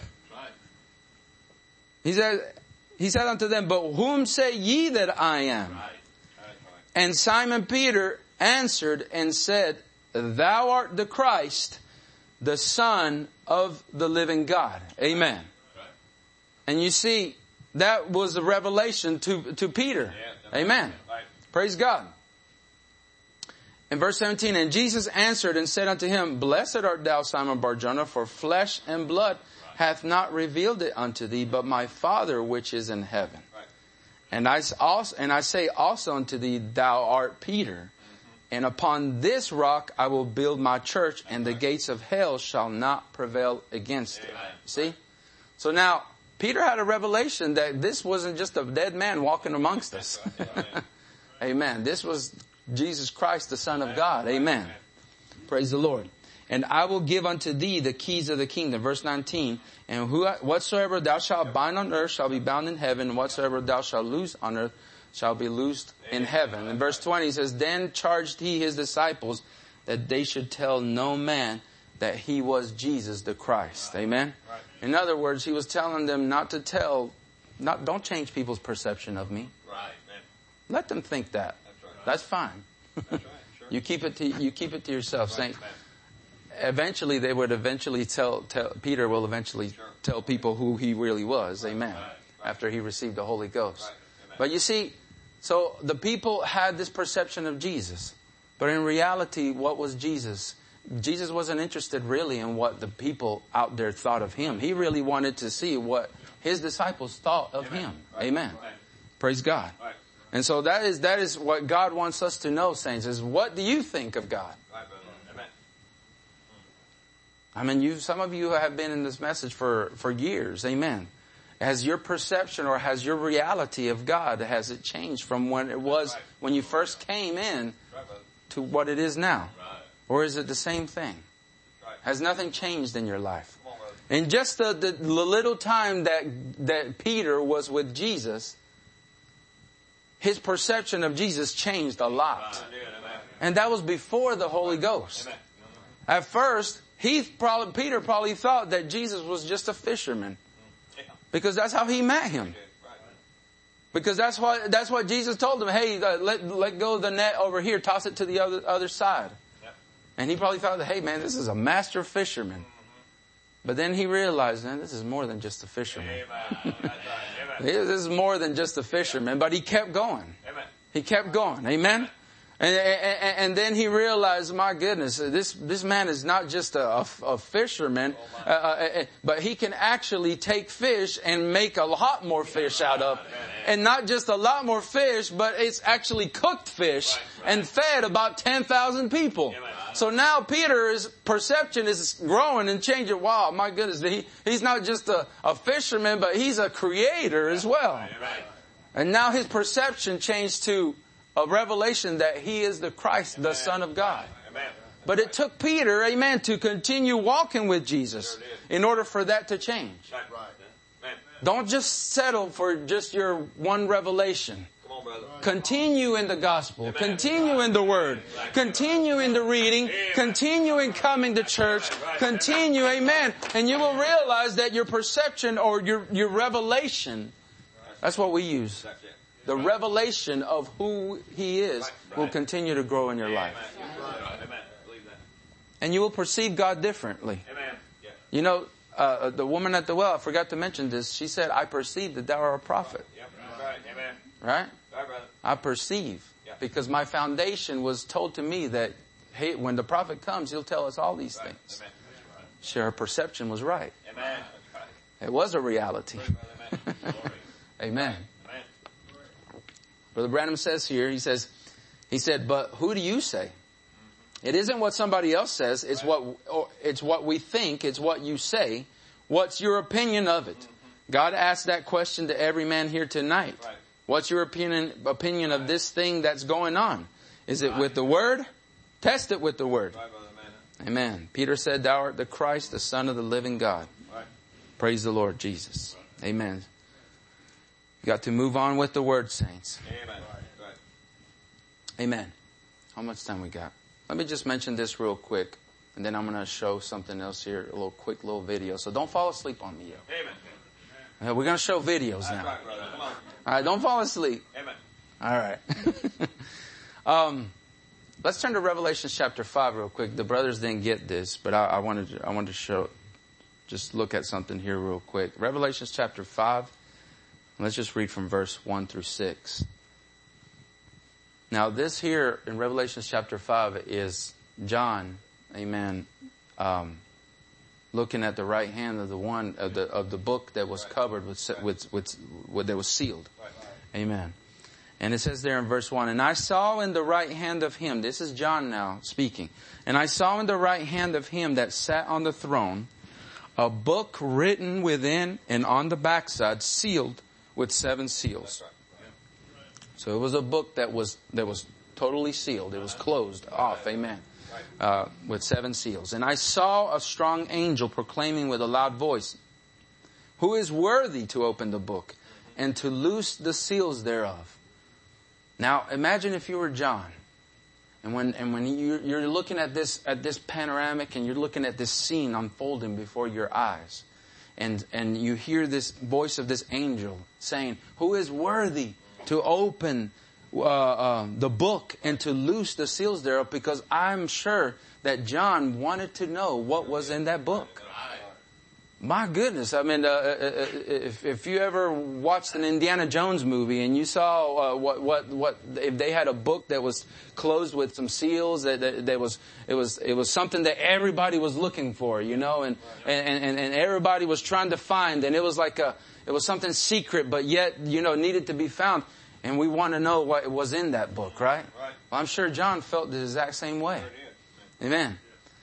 He said unto them, "But whom say ye that I am?" Right. And Simon Peter answered and said, "Thou art the Christ, the Son of the living God." Amen. Right. And you see, that was a revelation to Peter. Yeah, Amen. Right. Praise God. In verse 17, and Jesus answered and said unto him, "Blessed art thou, Simon Bar-Jonah, for flesh and blood hath not revealed it unto thee, but my Father which is in heaven. Right. And I say also unto thee, thou art Peter, and upon this rock I will build my church, and the gates of hell shall not prevail against it." See? So now, Peter had a revelation that this wasn't just a dead man walking amongst us. Amen. This was Jesus Christ, the Son of God. Amen. Praise the Lord. "And I will give unto thee the keys of the kingdom." Verse 19. "And whatsoever thou shalt bind on earth shall be bound in heaven, and whatsoever thou shalt loose on earth shall be loosed in heaven." In verse 20 he says, "Then charged he his disciples that they should tell no man that he was Jesus the Christ." Amen. In other words, he was telling them not to don't change people's perception of me. Right. Man. Let them think that. That's fine. That's right. Sure. You keep it to yourself. Saying, eventually they would tell Peter will eventually tell people who he really was. Amen. After he received the Holy Ghost. But you see, so the people had this perception of Jesus. But in reality, what was Jesus? Jesus wasn't interested really in what the people out there thought of him. He really wanted to see what his disciples thought of him. Amen. Praise God. And so that is what God wants us to know, saints, is what do you think of God? I mean, some of you have been in this message for years. Amen. Has your perception or has your reality of God, has it changed from when it was when you first came in to what it is now? Or is it the same thing? Has nothing changed in your life? In just the little time that Peter was with Jesus, his perception of Jesus changed a lot. And that was before the Holy Ghost. At first, Peter probably thought that Jesus was just a fisherman. Because that's how he met him. Because that's what Jesus told him. Hey, let go of the net over here. Toss it to the other side. And he probably thought, hey man, this is a master fisherman. But then he realized, man, this is more than just a fisherman. This is more than just a fisherman. But he kept going. He kept going. Amen? And then he realized, my goodness, this man is not just a fisherman, but he can actually take fish and make a lot more fish out of. And not just a lot more fish, but it's actually cooked fish and fed about 10,000 people. So now Peter's perception is growing and changing. Wow, my goodness, he's not just a fisherman, but he's a creator as well. And now his perception changed to a revelation that he is the Christ, the Son of God. But it took Peter, amen, to continue walking with Jesus in order for that to change. Don't just settle for just your one revelation. Continue in the gospel. Continue in the word. Continue in the reading. Continue in coming to church. Continue, amen. And you will realize that your perception or your revelation, that's what we use. The revelation of who He is will continue to grow in your life. And you will perceive God differently. You know, the woman at the well, I forgot to mention this, she said, I perceive that thou art a prophet. Right? I perceive. Because my foundation was told to me that, hey, when the prophet comes, he'll tell us all these things. Sure, her perception was right. It was a reality. Amen. Brother Branham says here, he said, but who do you say? It isn't what somebody else says, it's what we think, it's what you say. What's your opinion of it? God asked that question to every man here tonight. What's your opinion of this thing that's going on? Is it with the Word? Test it with the Word. Amen. Peter said, thou art the Christ, the Son of the living God. Praise the Lord Jesus. Amen. You got to move on with the Word, saints. Amen. How much time we got? Let me just mention this real quick, and then I'm going to show something else here, a quick little video. So don't fall asleep on me yet. Amen. We're going to show videos now. All right, don't fall asleep. Amen. All right. Let's turn to Revelation chapter 5 real quick. The brothers didn't get this, but I wanted to show, just look at something here real quick. Revelation chapter 5. Let's just read from verse 1 through 6. Now this here in Revelation chapter 5 is John, amen, looking at the right hand of the book that was covered that was sealed. Amen. And it says there in verse 1, and I saw in the right hand of him, this is John now speaking, and I saw in the right hand of him that sat on the throne a book written within and on the backside, sealed with 7 seals. So it was a book that was totally sealed. It was closed off. Amen. With 7 seals. And I saw a strong angel proclaiming with a loud voice, who is worthy to open the book and to loose the seals thereof? Now imagine if you were John, and when you're looking at this panoramic, and you're looking at this scene unfolding before your eyes. And you hear this voice of this angel saying, who is worthy to open the book and to loose the seals thereof? Because I'm sure that John wanted to know what was in that book. My goodness. I mean, if you ever watched an Indiana Jones movie and you saw what if they had a book that was closed with some seals, it was something that everybody was looking for, you know, and everybody was trying to find, and it was like it was something secret, but yet, you know, needed to be found. And we want to know what was in that book, right? Well, I'm sure John felt the exact same way. Amen.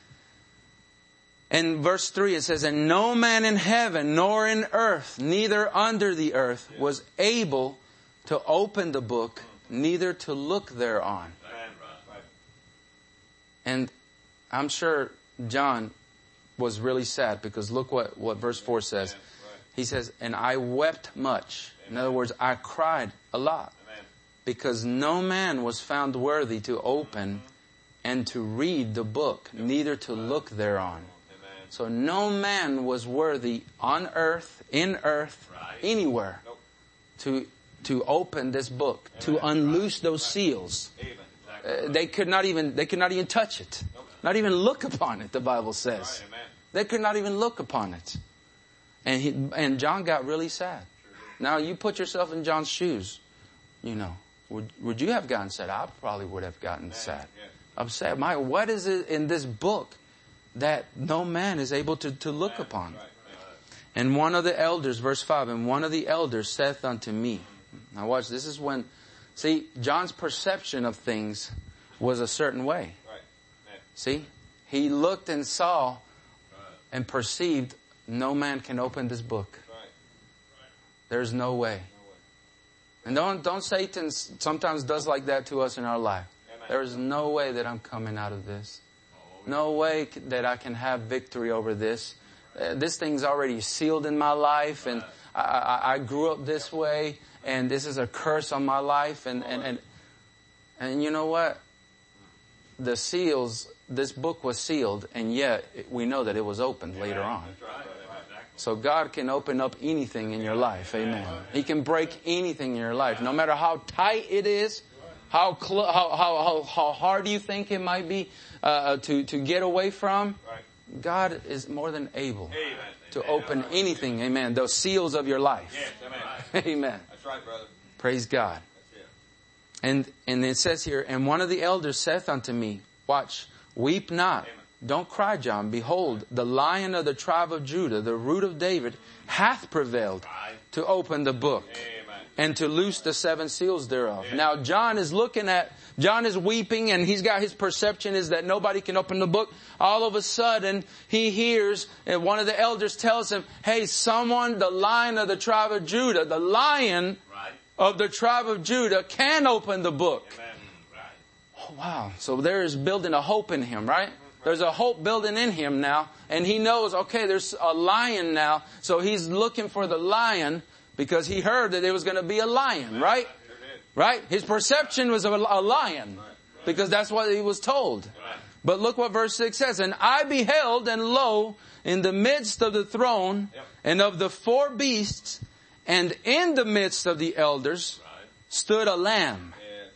In verse 3 it says, and no man in heaven nor in earth, neither under the earth, was able to open the book, neither to look thereon. And I'm sure John was really sad, because look what verse 4 says. He says, and I wept much. In other words, I cried a lot, because no man was found worthy to open and to read the book, neither to look thereon. So no man was worthy on earth, in earth, anywhere to open this book, to unloose those seals. They could not even touch it. Not even look upon it, the Bible says. They could not even look upon it. And John got really sad. Now you put yourself in John's shoes, you know. would you have gotten sad? I probably would have gotten sad. Yeah. Upset. What is it in this book that no man is able to look upon? Right. And one of the elders, verse 5, and one of the elders saith unto me. Now watch, this is when, see, John's perception of things was a certain way. Right. Yeah. See, he looked and saw and perceived no man can open this book. Right. There's no way. And don't Satan sometimes does like that to us in our life. Amen. There is no way that I'm coming out of this. No way that I can have victory over this. This thing's already sealed in my life, and I grew up this way, and this is a curse on my life. And you know what? The seals, this book was sealed, and yet we know that it was opened later on. So God can open up anything in your life. Amen. He can break anything in your life, no matter how tight it is, how hard you think it might be to get away from. God is more than able to open anything. Amen. Those seals of your life. Yes, amen. Amen. That's right, brother. Praise God. That's it. And it says here, and one of the elders saith unto me, watch, weep not. Amen. Don't cry, John. Behold, the Lion of the tribe of Judah, the root of David, hath prevailed to open the book Amen. and to loose the 7 seals thereof. Now John is weeping, and he's got his perception is that nobody can open the book. All of a sudden, he hears, and one of the elders tells him, hey, someone, the Lion of the tribe of Judah, the Lion of the tribe of Judah can open the book. Oh, wow. So there is building a hope in him, right? There's a hope building in him now. And he knows, okay, there's a lion now. So he's looking for the lion because he heard that there was going to be a lion, right? Right? His perception was of a lion because that's what he was told. But look what verse 6 says. And I beheld, and lo, in the midst of the throne and of the 4 beasts, and in the midst of the elders, stood a lamb.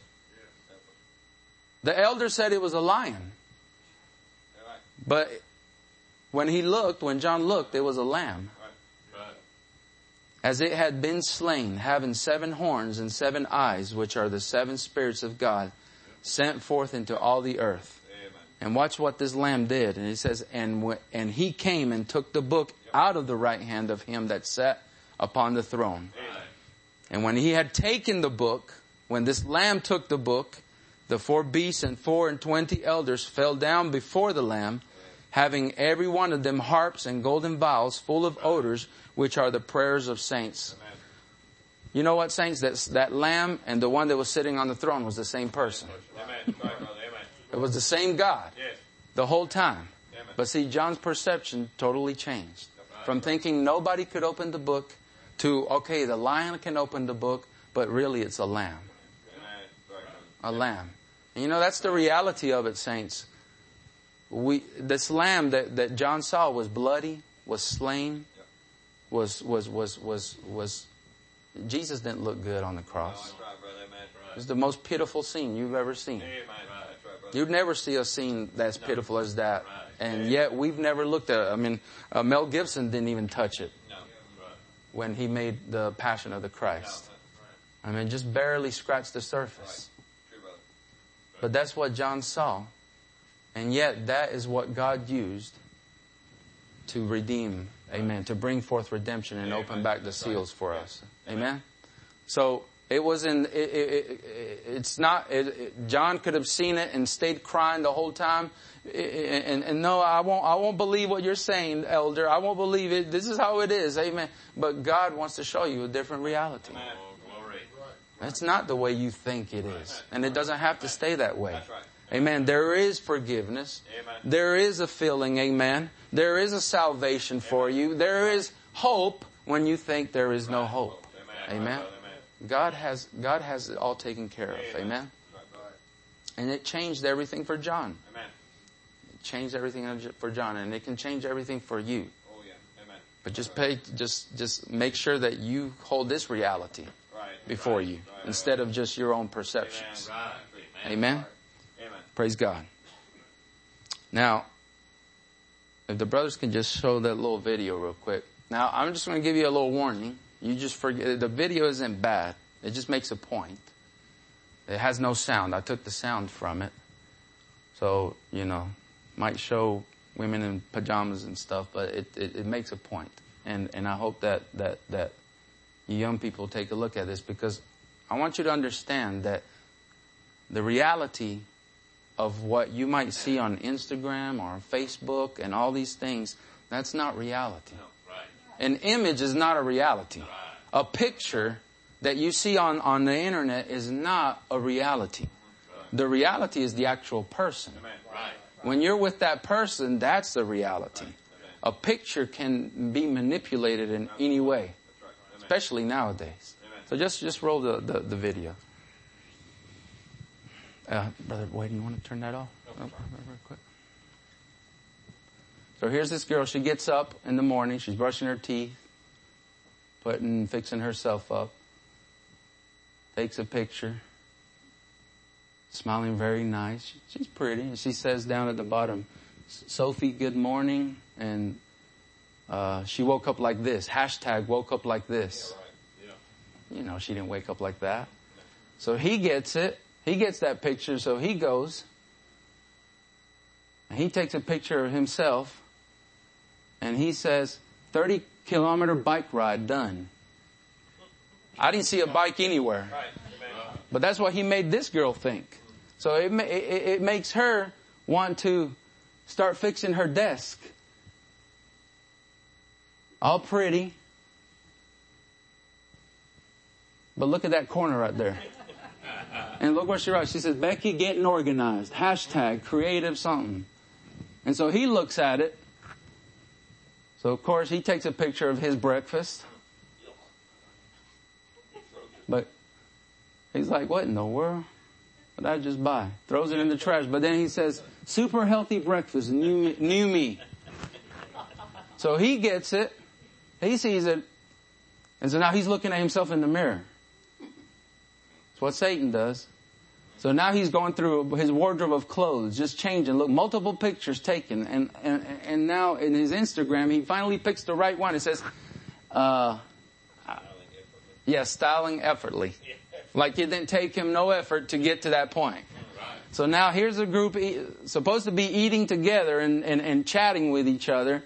The elder said it was a lion. But when John looked, it was a lamb. As it had been slain, having 7 horns and 7 eyes, which are the 7 spirits of God, sent forth into all the earth. And watch what this lamb did. And he says, and he came and took the book out of the right hand of him that sat upon the throne. And when he had taken the book, when this lamb took the book, the 4 beasts and 24 elders fell down before the lamb, having every one of them harps and golden vials full of odors, which are the prayers of saints. You know what, saints? That lamb and the one that was sitting on the throne was the same person. It was the same God the whole time. But see, John's perception totally changed. From thinking nobody could open the book to, okay, the lion can open the book, but really it's a lamb. A lamb. And you know, that's the reality of it, saints. This lamb that John saw was bloody, was slain, was Jesus didn't look good on the cross. It was the most pitiful scene you've ever seen. You'd never see a scene that's pitiful as that. And yet we've never looked at it. I mean, Mel Gibson didn't even touch it when he made the Passion of the Christ. I mean, just barely scratched the surface. But that's what John saw. And yet that is what God used to redeem. Amen. To bring forth redemption and open back the seals for us. Amen. So John could have seen it and stayed crying the whole time. And no, I won't believe what you're saying, elder. I won't believe it. This is how it is. Amen. But God wants to show you a different reality. That's not the way you think it is. And it doesn't have to stay that way. Amen. There is forgiveness. There is a filling. Amen. There is a salvation for you. There is hope when you think there is no hope. Amen. God has it all taken care of. Amen. And it changed everything for John. It changed everything for John, and it can change everything for you. But just make sure that you hold this reality before you instead of just your own perceptions. Amen. Praise God. Now, if the brothers can just show that little video real quick. Now, I'm just going to give you a little warning. You just forget, the video isn't bad. It just makes a point. It has no sound. I took the sound from it. So, might show women in pajamas and stuff, but it makes a point. And I hope that you young people take a look at this, because I want you to understand that the reality of what you might see on Instagram or Facebook and all these things, that's not reality. An image is not a reality. A picture that you see on the internet is not a reality. The reality is the actual person. When you're with that person, that's the reality. A picture can be manipulated in any way, especially nowadays. So just roll the video. Brother Boyd, you want to turn that off? Real quick. So here's this girl. She gets up in the morning. She's brushing her teeth, fixing herself up. Takes a picture. Smiling very nice. She's pretty. And she says down at the bottom, Sophie, good morning. And she woke up like this. # woke up like this. She didn't wake up like that. So he gets it. He gets that picture, so he goes. And he takes a picture of himself. And he says, 30-kilometer bike ride done. I didn't see a bike anywhere. But that's what he made this girl think. So it makes her want to start fixing her desk. All pretty. But look at that corner right there. And look what she writes. She says, Becky getting organized. # creative something. And so he looks at it. So of course he takes a picture of his breakfast. But he's like, what in the world? What did I just buy? Throws it in the trash. But then he says, super healthy breakfast, new me. So he gets it. He sees it. And so now he's looking at himself in the mirror. That's what Satan does. So now he's going through his wardrobe of clothes, just changing. Look, multiple pictures taken. And now in his Instagram, he finally picks the right one. It says, styling effortlessly. Like it didn't take him no effort to get to that point. So now here's a group supposed to be eating together and chatting with each other.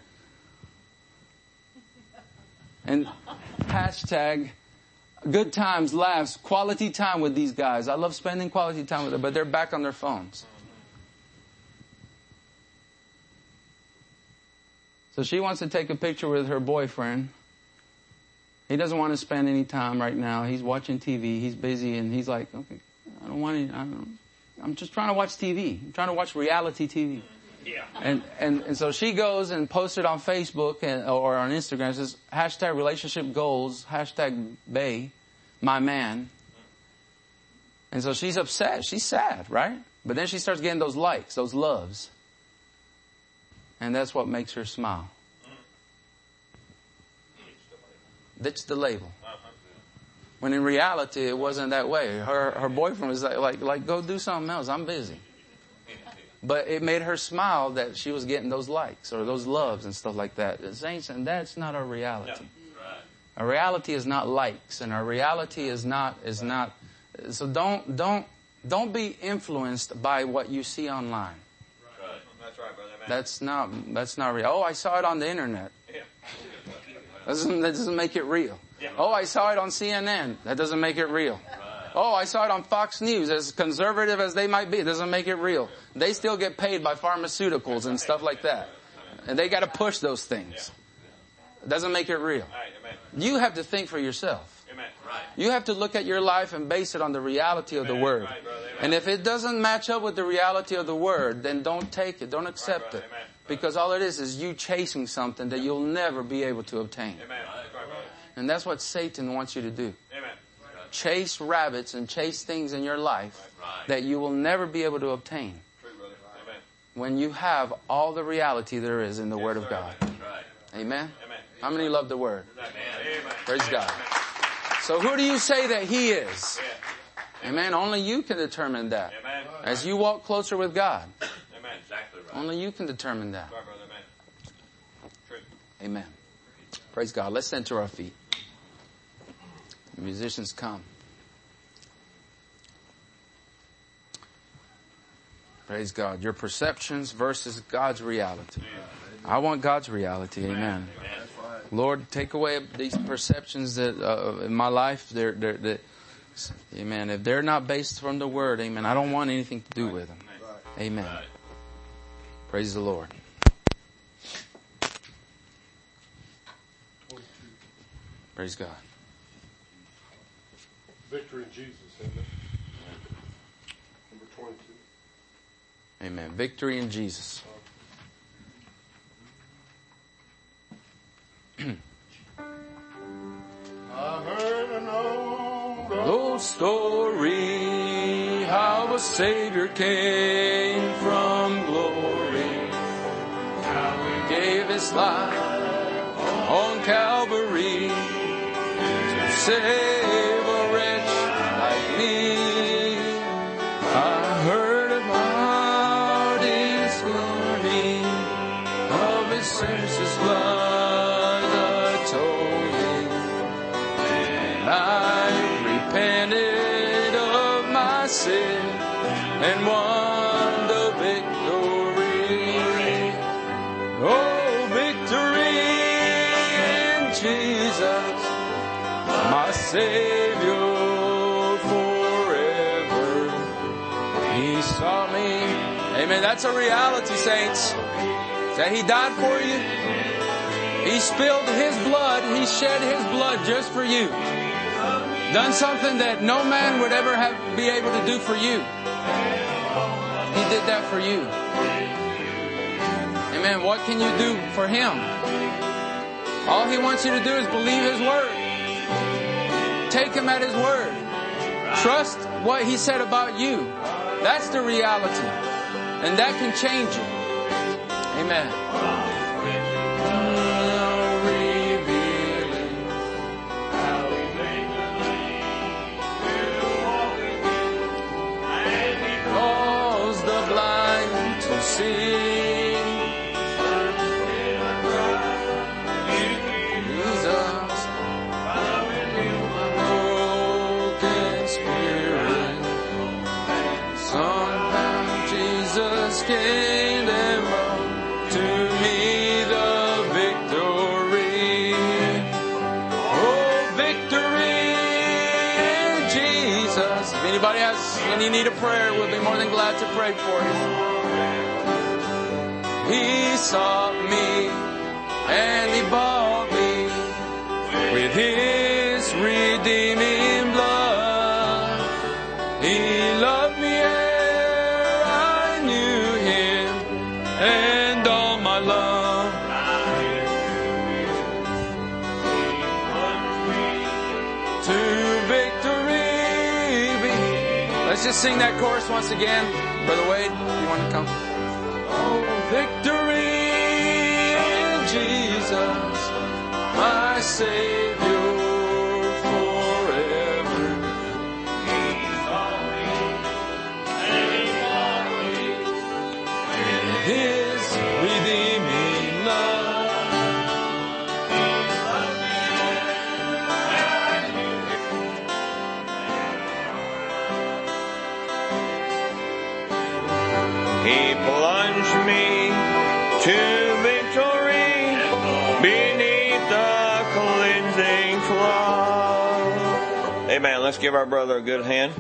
And # good times, laughs, quality time with these guys. I love spending quality time with them, but they're back on their phones. So she wants to take a picture with her boyfriend. He doesn't want to spend any time right now. He's watching TV. He's busy, and he's like, okay, I'm just trying to watch TV. I'm trying to watch reality TV. Yeah. And so she goes and posts it on Facebook or on Instagram. It says, # relationship goals, # bae, my man. And so she's upset. She's sad, right? But then she starts getting those likes, those loves. And that's what makes her smile. Ditch the label. When in reality, it wasn't that way. Her boyfriend was like, go do something else. I'm busy. But it made her smile that she was getting those likes or those loves and stuff like that. The saints, and that's not our reality. Our reality is not likes, and our reality is not. So don't be influenced by what you see online. Right. That's right, brother. That's not real. Oh, I saw it on the internet. That doesn't make it real. Oh, I saw it on CNN. That doesn't make it real. Oh, I saw it on Fox News. As conservative as they might be, it doesn't make it real. They still get paid by pharmaceuticals and stuff like that. And they got to push those things. It doesn't make it real. You have to think for yourself. You have to look at your life and base it on the reality of the Word. And if it doesn't match up with the reality of the Word, then don't take it. Don't accept it. Because all it is you chasing something that you'll never be able to obtain. And that's what Satan wants you to do. Chase rabbits and chase things in your life that you will never be able to obtain when you have all the reality there is in the Word of God. Amen? How many love the Word? Praise God. So who do you say that He is? Amen. Only you can determine that. As you walk closer with God. Only you can determine that. Amen. Praise God. Let's stand to our feet. The musicians come. Praise God. Your perceptions versus God's reality. I want God's reality. Amen. Lord, take away these perceptions that in my life, amen. If they're not based from the Word, amen, I don't want anything to do with them. Amen. Praise the Lord. Praise God. Victory in Jesus, amen. Number 22. Amen. Victory in Jesus. I heard an old story, how a Savior came from glory, how He gave His life on Calvary to save a wretch like me. I heard about His glory, of His senseless blood atoning, and I repented of my sin and won the victory. Oh, victory in Jesus, my Savior forever. He saw me. Amen. That's a reality, saints. That He died for you. He spilled His blood. He shed His blood just for you. Done something that no man would ever be able to do for you. He did that for you. Amen. What can you do for Him? All He wants you to do is believe His word. Take Him at His word. Trust what He said about you. That's the reality. And that can change you. Amen. Calls the blind to see. Gained and brought to me the victory. Oh, victory in Jesus. If anybody has any need of prayer, we'll be more than glad to pray for you. He sought me and He bought me with His redeeming blood. He loved me and all my love to victory be. Let's just sing that chorus once again. Brother Wade, you want to come? Oh, victory in Jesus, my Savior forever. His redeeming love. He plunged me to victory beneath the cleansing flood. Amen. Let's give our brother a good hand.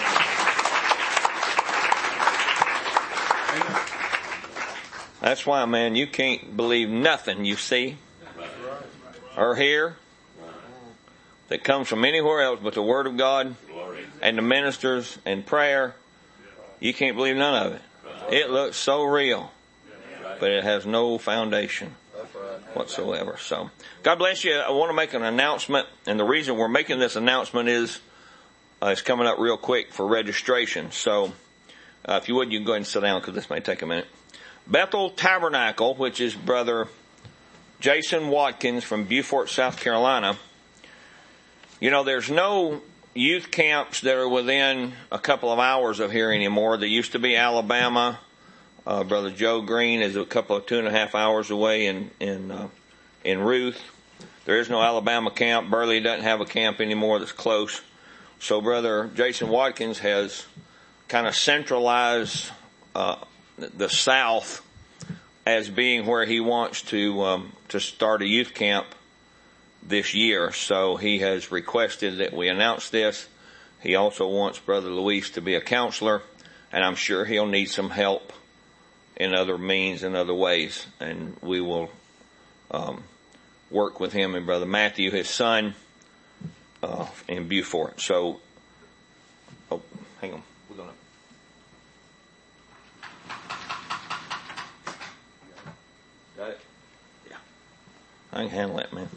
That's why, man, you can't believe nothing you see or hear that comes from anywhere else but the Word of God and the ministers and prayer. You can't believe none of it. It looks so real, but it has no foundation whatsoever. So, God bless you. I want to make an announcement, and the reason we're making this announcement is it's coming up real quick for registration. So, if you would, you can go ahead and sit down because this may take a minute. Bethel Tabernacle, which is Brother Jason Watkins from Beaufort, South Carolina. You know, there's no youth camps that are within a couple of hours of here anymore. There used to be Alabama. Brother Joe Green is a couple of 2.5 hours away in Ruth. There is no Alabama camp. Burley doesn't have a camp anymore that's close. So Brother Jason Watkins has kind of centralized the South as being where he wants to start a youth camp this year. So he has requested that we announce this. He also wants Brother Luis to be a counselor, and I'm sure he'll need some help in other means and other ways. And we will work with him and Brother Matthew, his son, in Beaufort. So, hang on. We're going to. Got it? Yeah. I can handle that, man.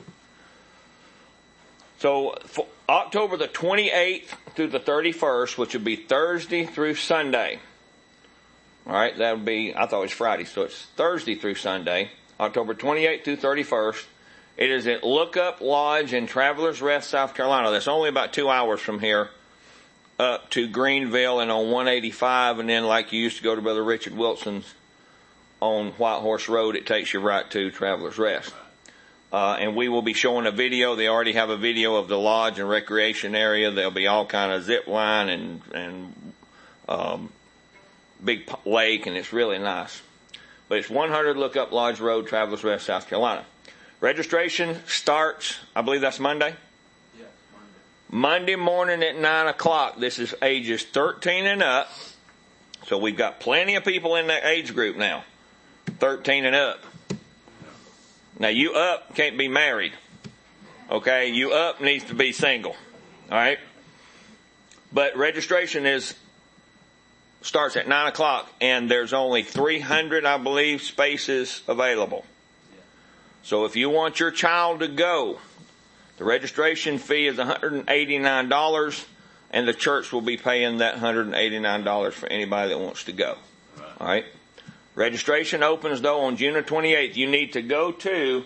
So, for October the 28th through the 31st, which would be Thursday through Sunday. All right, that would be, I thought it was Friday, so it's Thursday through Sunday, October 28th through 31st. It is at Lookup Lodge in Travelers Rest, South Carolina. That's only about 2 hours from here up to Greenville and on 185, and then like you used to go to Brother Richard Wilson's on White Horse Road, it takes you right to Travelers Rest. And we will be showing a video. They already have a video of the lodge and recreation area. There'll be all kind of zip line and big lake, and it's really nice. But it's 100 Lookup Lodge Road, Travelers Rest, South Carolina. Registration starts, I believe that's Monday? Yeah, Monday morning at 9 o'clock. This is ages 13 and up. So we've got plenty of people in that age group now. 13 and up. Now you up can't be married. Okay? You up needs to be single. Alright? But registration starts at 9 o'clock, and there's only 300, I believe, spaces available. So if you want your child to go, the registration fee is $189, and the church will be paying that $189 for anybody that wants to go. All right? Registration opens, though, on June 28th. You need to go to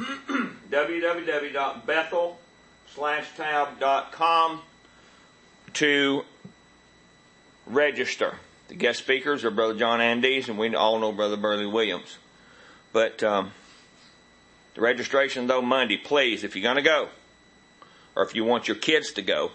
www.bethel/tab.com to register. The guest speakers are Brother John Andes, and we all know Brother Burley Williams. But the registration, though, Monday. Please, if you're going to go, or if you want your kids to go,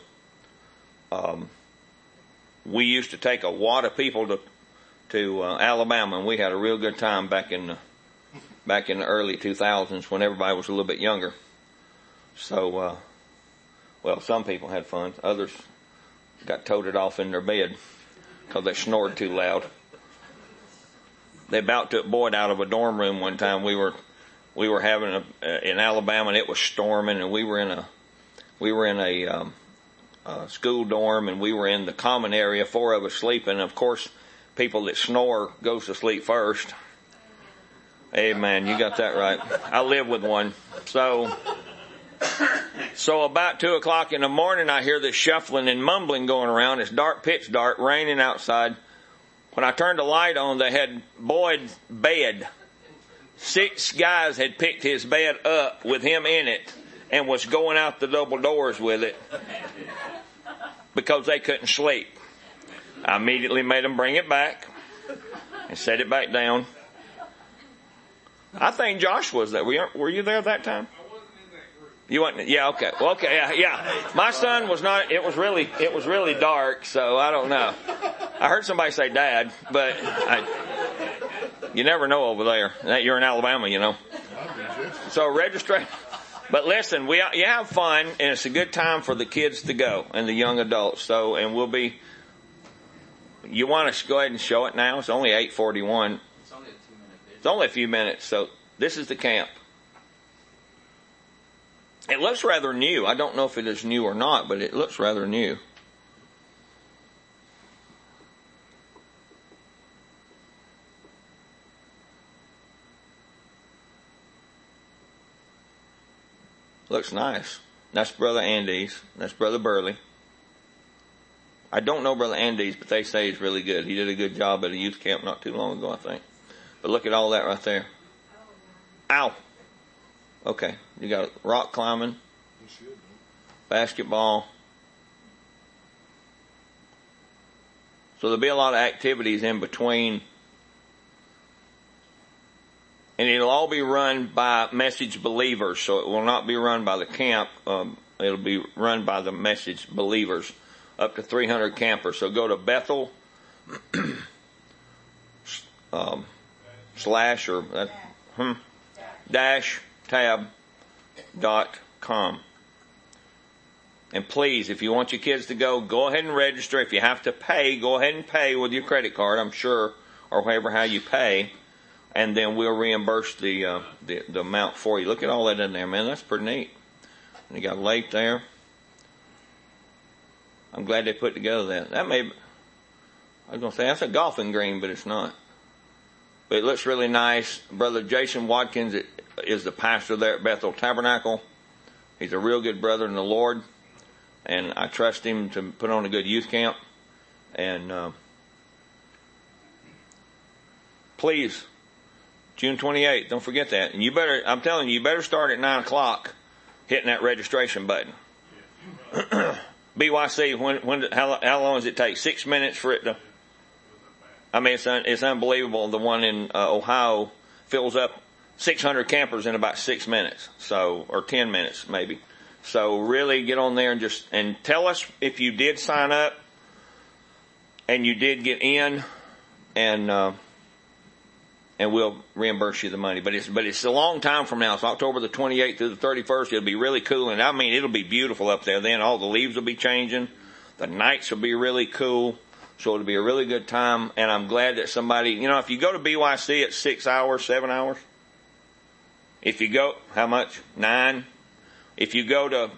we used to take a wad of people to Alabama, and we had a real good time back in the early 2000s when everybody was a little bit younger. So, well, some people had fun. Others got toted off in their bed because they snored too loud. They about took Boyd out of a dorm room one time. We were having in Alabama, and it was storming, and we were in a school dorm, and we were in the common area, 4 of us sleeping. And of course, people that snore goes to sleep first. Amen. You got that right. I live with one. So about 2 o'clock in the morning, I hear this shuffling and mumbling going around. It's dark, pitch dark, raining outside. When I turned the light on, they had Boyd's bed. 6 guys had picked his bed up with him in it and was going out the double doors with it because they couldn't sleep. I immediately made them bring it back and set it back down. I think Josh was there. Were you there that time? I wasn't in that group. You wasn't? Yeah, okay. Well, okay, yeah. My son was not. It was really dark, so I don't know. I heard somebody say Dad, but you never know over there. You're in Alabama, you know. So registration. But listen, you have fun, and it's a good time for the kids to go and the young adults. So, and we'll be. You want to go ahead and show it now? It's only 8:41. It's only a 2-minute video. It's only a few minutes. So this is the camp. It looks rather new. I don't know if it is new or not, but it looks rather new. Looks nice. That's Brother Andes. That's Brother Burley. I don't know Brother Andes, but they say he's really good. He did a good job at a youth camp not too long ago, I think. But look at all that right there. Ow! Okay, you got rock climbing, basketball. So there'll be a lot of activities in between. And it'll all be run by Message Believers, so it will not be run by the camp. It'll be run by the Message Believers, up to 300 campers. So go to Bethel, slash or dash tab.com. And please, if you want your kids to go ahead and register. If you have to pay, go ahead and pay with your credit card, I'm sure, or however how you pay. And then we'll reimburse the amount for you. Look at all that in there, man. That's pretty neat. And you got a lake there. I'm glad they put together that. I was going to say, that's a golfing green, but it's not. But it looks really nice. Brother Jason Watkins is the pastor there at Bethel Tabernacle. He's a real good brother in the Lord. And I trust him to put on a good youth camp. And please, June 28th, don't forget that. And I'm telling you better start at 9 o'clock hitting that registration button. BYC, how long does it take? 6 minutes for it to... I mean, it's unbelievable. The one in Ohio fills up 600 campers in about 6 minutes. Or 10 minutes maybe. So really get on there and tell us if you did sign up and you did get in, and we'll reimburse you the money. But it's a long time from now. It's October the 28th through the 31st. It'll be really cool, and I mean it'll be beautiful up there. Then all the leaves will be changing, the nights will be really cool. So it'll be a really good time. And I'm glad that somebody, if you go to BYC, it's 6 hours, 7 hours. If you go, how much? 9. If you go to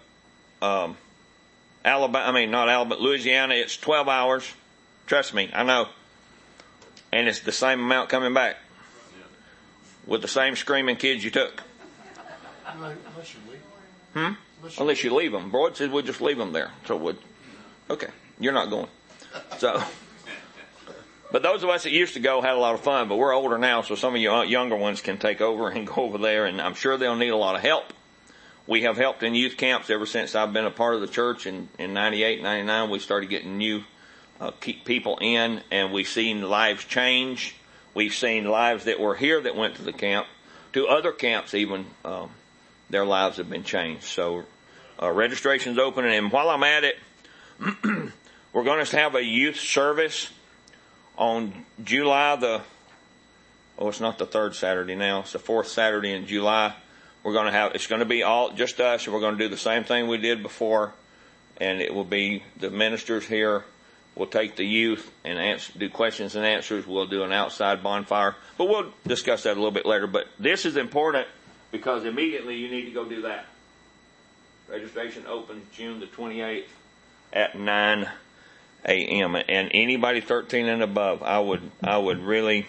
Louisiana, it's 12 hours. Trust me, I know. And it's the same amount coming back. With the same screaming kids you took. Unless you leave. Unless you leave them. Broad says we'll just leave them there. So okay, you're not going. So, but those of us that used to go had a lot of fun, but we're older now, so some of you younger ones can take over and go over there, and I'm sure they'll need a lot of help. We have helped in youth camps ever since I've been a part of the church. In 98, 99, we started getting new people in, and we've seen lives change. We've seen lives that were here that went to the camp, to other camps even, their lives have been changed. So registration's open, and while I'm at it, we're going to have a youth service on July it's not the 3rd Saturday now, it's the 4th Saturday in July. It's going to be all just us, and we're going to do the same thing we did before, and it will be the ministers here. We'll take the youth and do questions and answers. We'll do an outside bonfire, but we'll discuss that a little bit later. But this is important because immediately you need to go do that. Registration opens June the 28th at 9 a.m. And anybody 13 and above, I would really,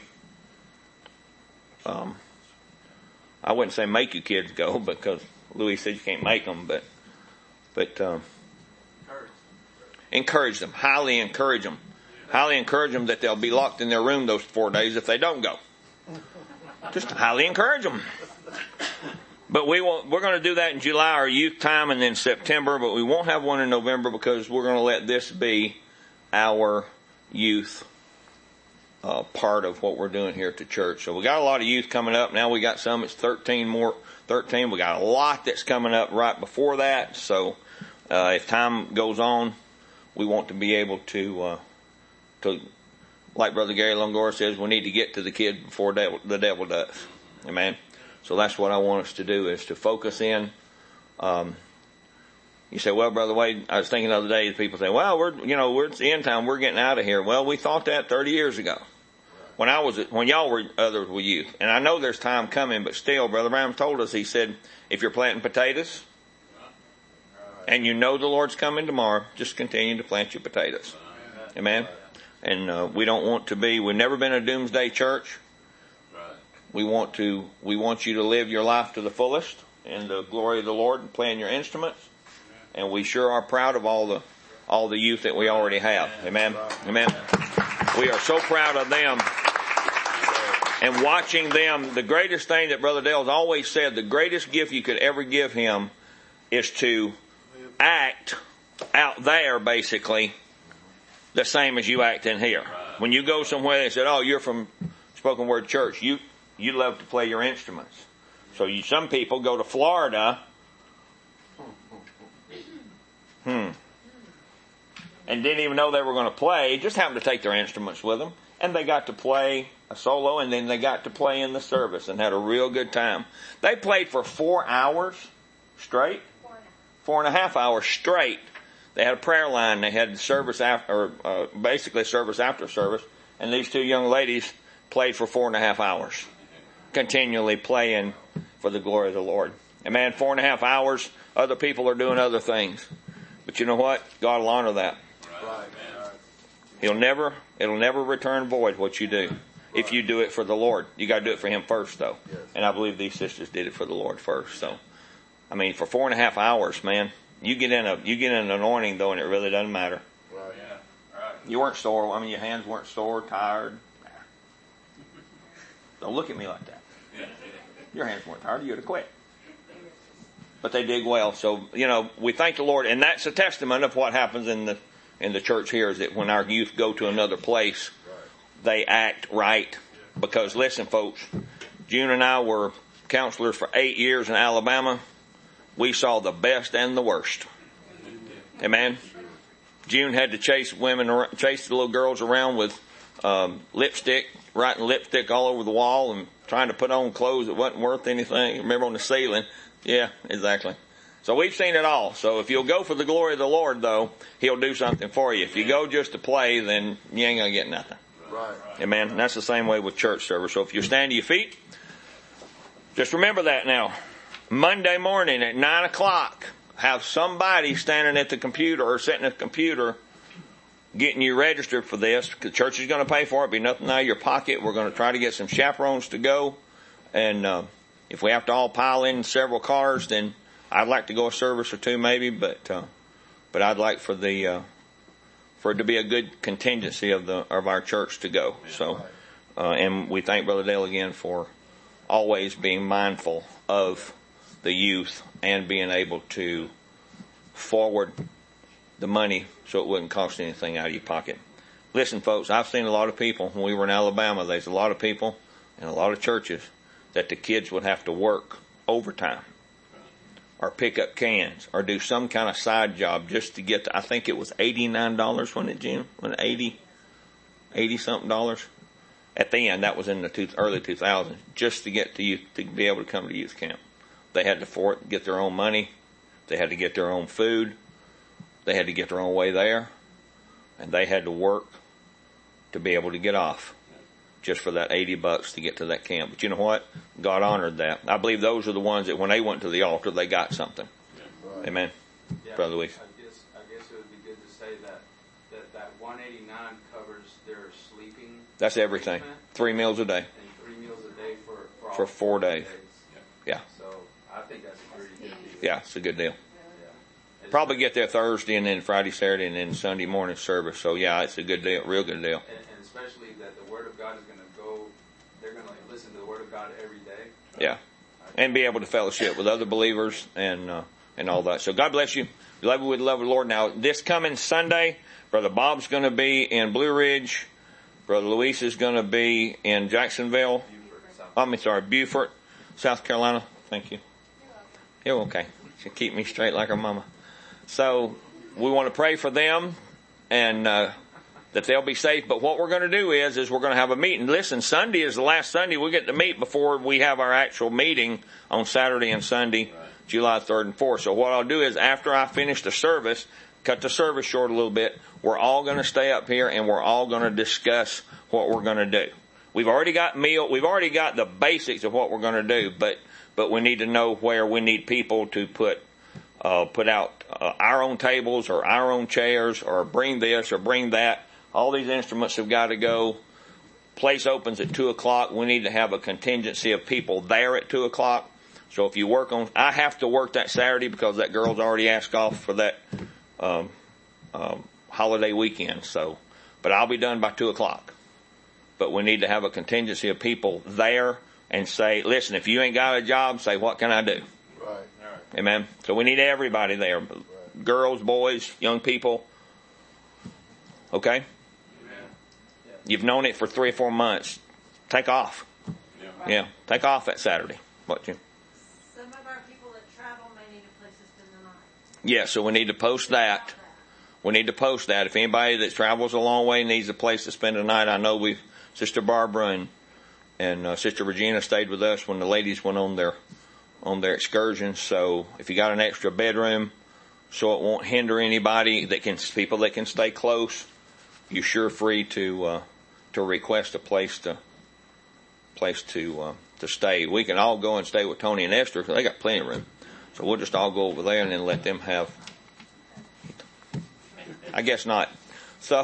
I wouldn't say make you kids go, because Louis said you can't make them, but encourage them, highly encourage them that they'll be locked in their room those 4 days if they don't go. Just highly encourage them. But we're going to do that in July, our youth time, and then September, but we won't have one in November because we're going to let this be our youth part of what we're doing here at the church. So we got a lot of youth coming up. Now we got some, it's 13. We got a lot that's coming up right before that. So if time goes on, we want to be able to like Brother Gary Longora says, we need to get to the kid before the devil does. Amen. So that's what I want us to do, is to focus in. You say, well, Brother Wade, I was thinking the other day, people say, well, we're at the end time, we're getting out of here. Well, we thought that 30 years ago. When y'all were others were youth. And I know there's time coming, but still, Brother Brown told us, he said, if you're planting potatoes, and you know the Lord's coming tomorrow, just continue to plant your potatoes. Amen? And we've never been a doomsday church. We want you to live your life to the fullest in the glory of the Lord and playing your instruments. And we sure are proud of all the youth that we already have. Amen. Amen. We are so proud of them. And watching them, the greatest thing that Brother Dale's always said, the greatest gift you could ever give him is to act out there, basically, the same as you act in here. When you go somewhere, they said, oh, you're from Spoken Word Church. You love to play your instruments. So some people go to Florida and didn't even know they were going to play, just happened to take their instruments with them, and they got to play a solo, and then they got to play in the service and had a real good time. They played for 4 hours straight, 4.5 hours straight. They had a prayer line. They had service after, basically service after service, and these two young ladies played for 4.5 hours, continually playing for the glory of the Lord. And man, 4.5 hours, other people are doing other things, but you know what? God will honor that. It'll never return void what you do. If you do it for the Lord, you got to do it for Him first, though. Yes. And I believe these sisters did it for the Lord first. So, I mean, for 4.5 hours, man, you get in an anointing though, and it really doesn't matter. Right. Yeah. Right. You weren't sore. I mean, your hands weren't sore, tired. Don't look at me like that. Your hands weren't tired. You'd have quit. But they did well. So, you know, we thank the Lord, and that's a testament of what happens in the church here. Is that when our youth go to another place, they act right. Because listen, folks, June and I were counselors for 8 years in Alabama. We saw the best and the worst. Amen. June had to chase the little girls around with lipstick, writing lipstick all over the wall and trying to put on clothes that wasn't worth anything. Remember on the ceiling? Yeah, exactly. So we've seen it all. So if you'll go for the glory of the Lord, though, He'll do something for you. If you go just to play, then you ain't going to get nothing. Right. Amen. And that's the same way with church service. So if you stand to your feet, just remember that now. Monday morning at 9 o'clock, have somebody standing at the computer or sitting at the computer getting you registered for this. The church is going to pay for it. Be nothing out of your pocket. We're going to try to get some chaperones to go. And if we have to all pile in several cars, then I'd like to go a service or two maybe. But I'd like for it to be a good contingency of our church to go. So, and we thank Brother Dale again for always being mindful of the youth and being able to forward the money so it wouldn't cost anything out of your pocket. Listen, folks, I've seen a lot of people when we were in Alabama. There's a lot of people in a lot of churches that the kids would have to work overtime or pick up cans or do some kind of side job just to get to, I think it was $89, wasn't it, Jim? When 80 something dollars at the end. That was in the early 2000s, just to get to youth, to be able to come to youth camp. They had to get their own money. They had to get their own food. They had to get their own way there. And they had to work to be able to get off just for that $80 to get to that camp. But you know what? God honored that. I believe those are the ones that when they went to the altar, they got something. Yeah. Right. Amen. Yeah, Brother Luis. I guess it would be good to say that 189 covers their sleeping. That's everything. 3 meals a day. And 3 meals a day for 4 days. Yeah. So I think that's a pretty good deal. Yeah, it's a good deal. Probably get there Thursday and then Friday, Saturday, and then Sunday morning service. So yeah, it's a good deal, real good deal. And especially that the Word of God is going to go. They're going to listen to the Word of God every day. Yeah, and be able to fellowship with other believers and all that. So God bless you. We love you with the love of the Lord. Now this coming Sunday, Brother Bob's going to be in Blue Ridge. Brother Luis is going to be in Jacksonville. Beaufort, South Carolina. Thank you. You're okay. She'll keep me straight like her mama. So we want to pray for them and that they'll be safe. But what we're going to do is we're going to have a meeting. Listen, Sunday is the last Sunday we get to meet before we have our actual meeting on Saturday and Sunday, July 3rd and 4th. So what I'll do is after I finish the service, cut the service short a little bit, we're all going to stay up here and we're all going to discuss what we're going to do. We've already got we've already got the basics of what we're going to do, but we need to know where we need people to put out our own tables or our own chairs or bring this or bring that. All these instruments have got to go. Place opens at 2 o'clock. We need to have a contingency of people there at 2 o'clock. So if you work I have to work that Saturday because that girl's already asked off for that holiday weekend. So, but I'll be done by 2 o'clock. But we need to have a contingency of people there and say, listen, if you ain't got a job, say, what can I do? Right. Amen. So we need everybody there. Right. Girls, boys, young people. Okay? Amen. Yeah. You've known it for 3 or 4 months. Take off. Yeah. Take off that Saturday. What, Jim? Some of our people that travel may need a place to spend the night. Yeah, so we need to post that. We need to post that. If anybody that travels a long way needs a place to spend the night, I know Sister Barbara and Sister Regina stayed with us when the ladies went on their excursions. So if you got an extra bedroom, so it won't hinder anybody people that can stay close, you're sure free to request a place to stay. We can all go and stay with Tony and Esther because they got plenty of room. So we'll just all go over there and then let them have. I guess not. So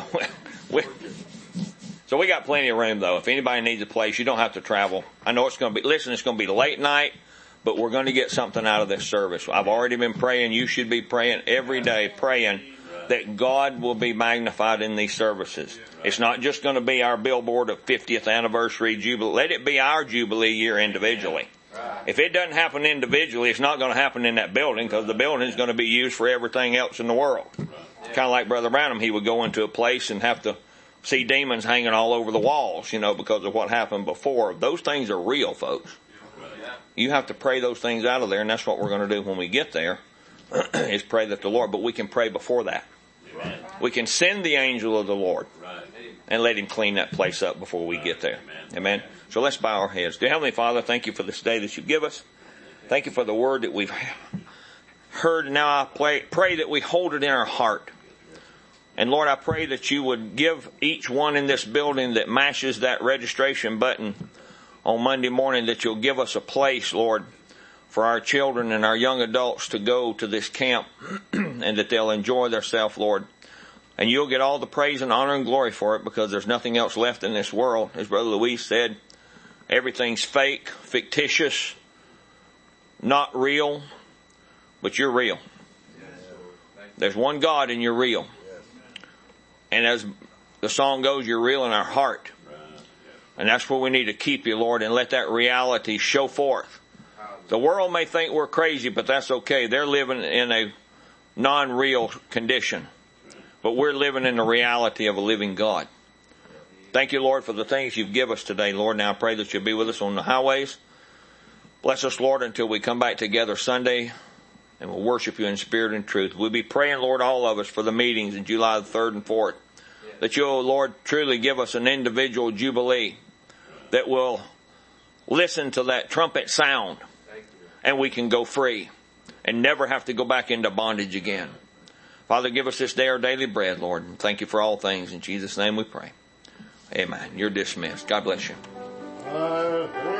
we got plenty of room though. If anybody needs a place, you don't have to travel. I know it's going to be. Listen, it's going to be late night, but we're going to get something out of this service. I've already been praying. You should be praying every day, praying that God will be magnified in these services. It's not just going to be our billboard of 50th anniversary jubilee. Let it be our jubilee year individually. If it doesn't happen individually, it's not going to happen in that building because the building is going to be used for everything else in the world. Kind of like Brother Branham, he would go into a place and have to see demons hanging all over the walls, because of what happened before. Those things are real, folks. You have to pray those things out of there, and that's what we're going to do when we get there, is pray that the Lord, but we can pray before that. We can send the angel of the Lord and let him clean that place up before we get there. Amen. So let's bow our heads. Dear Heavenly Father, thank you for this day that you give us. Thank you for the word that we've heard. Now I pray that we hold it in our heart. And Lord, I pray that you would give each one in this building that mashes that registration button on Monday morning, that you'll give us a place, Lord, for our children and our young adults to go to this camp and that they'll enjoy themselves, Lord. And you'll get all the praise and honor and glory for it because there's nothing else left in this world. As Brother Luis said, everything's fake, fictitious, not real, but you're real. There's one God and you're real. And as the song goes, you're real in our heart. And that's where we need to keep you, Lord, and let that reality show forth. The world may think we're crazy, but that's okay. They're living in a non-real condition. But we're living in the reality of a living God. Thank you, Lord, for the things you've given us today, Lord. Now I pray that you'll be with us on the highways. Bless us, Lord, until we come back together Sunday and we'll worship you in spirit and truth. We'll be praying, Lord, all of us for the meetings in July the 3rd and 4th. That you'll, Lord, truly give us an individual jubilee that will listen to that trumpet sound and we can go free and never have to go back into bondage again. Father, give us this day our daily bread, Lord, and thank you for all things. In Jesus' name we pray. Amen. You're dismissed. God bless you.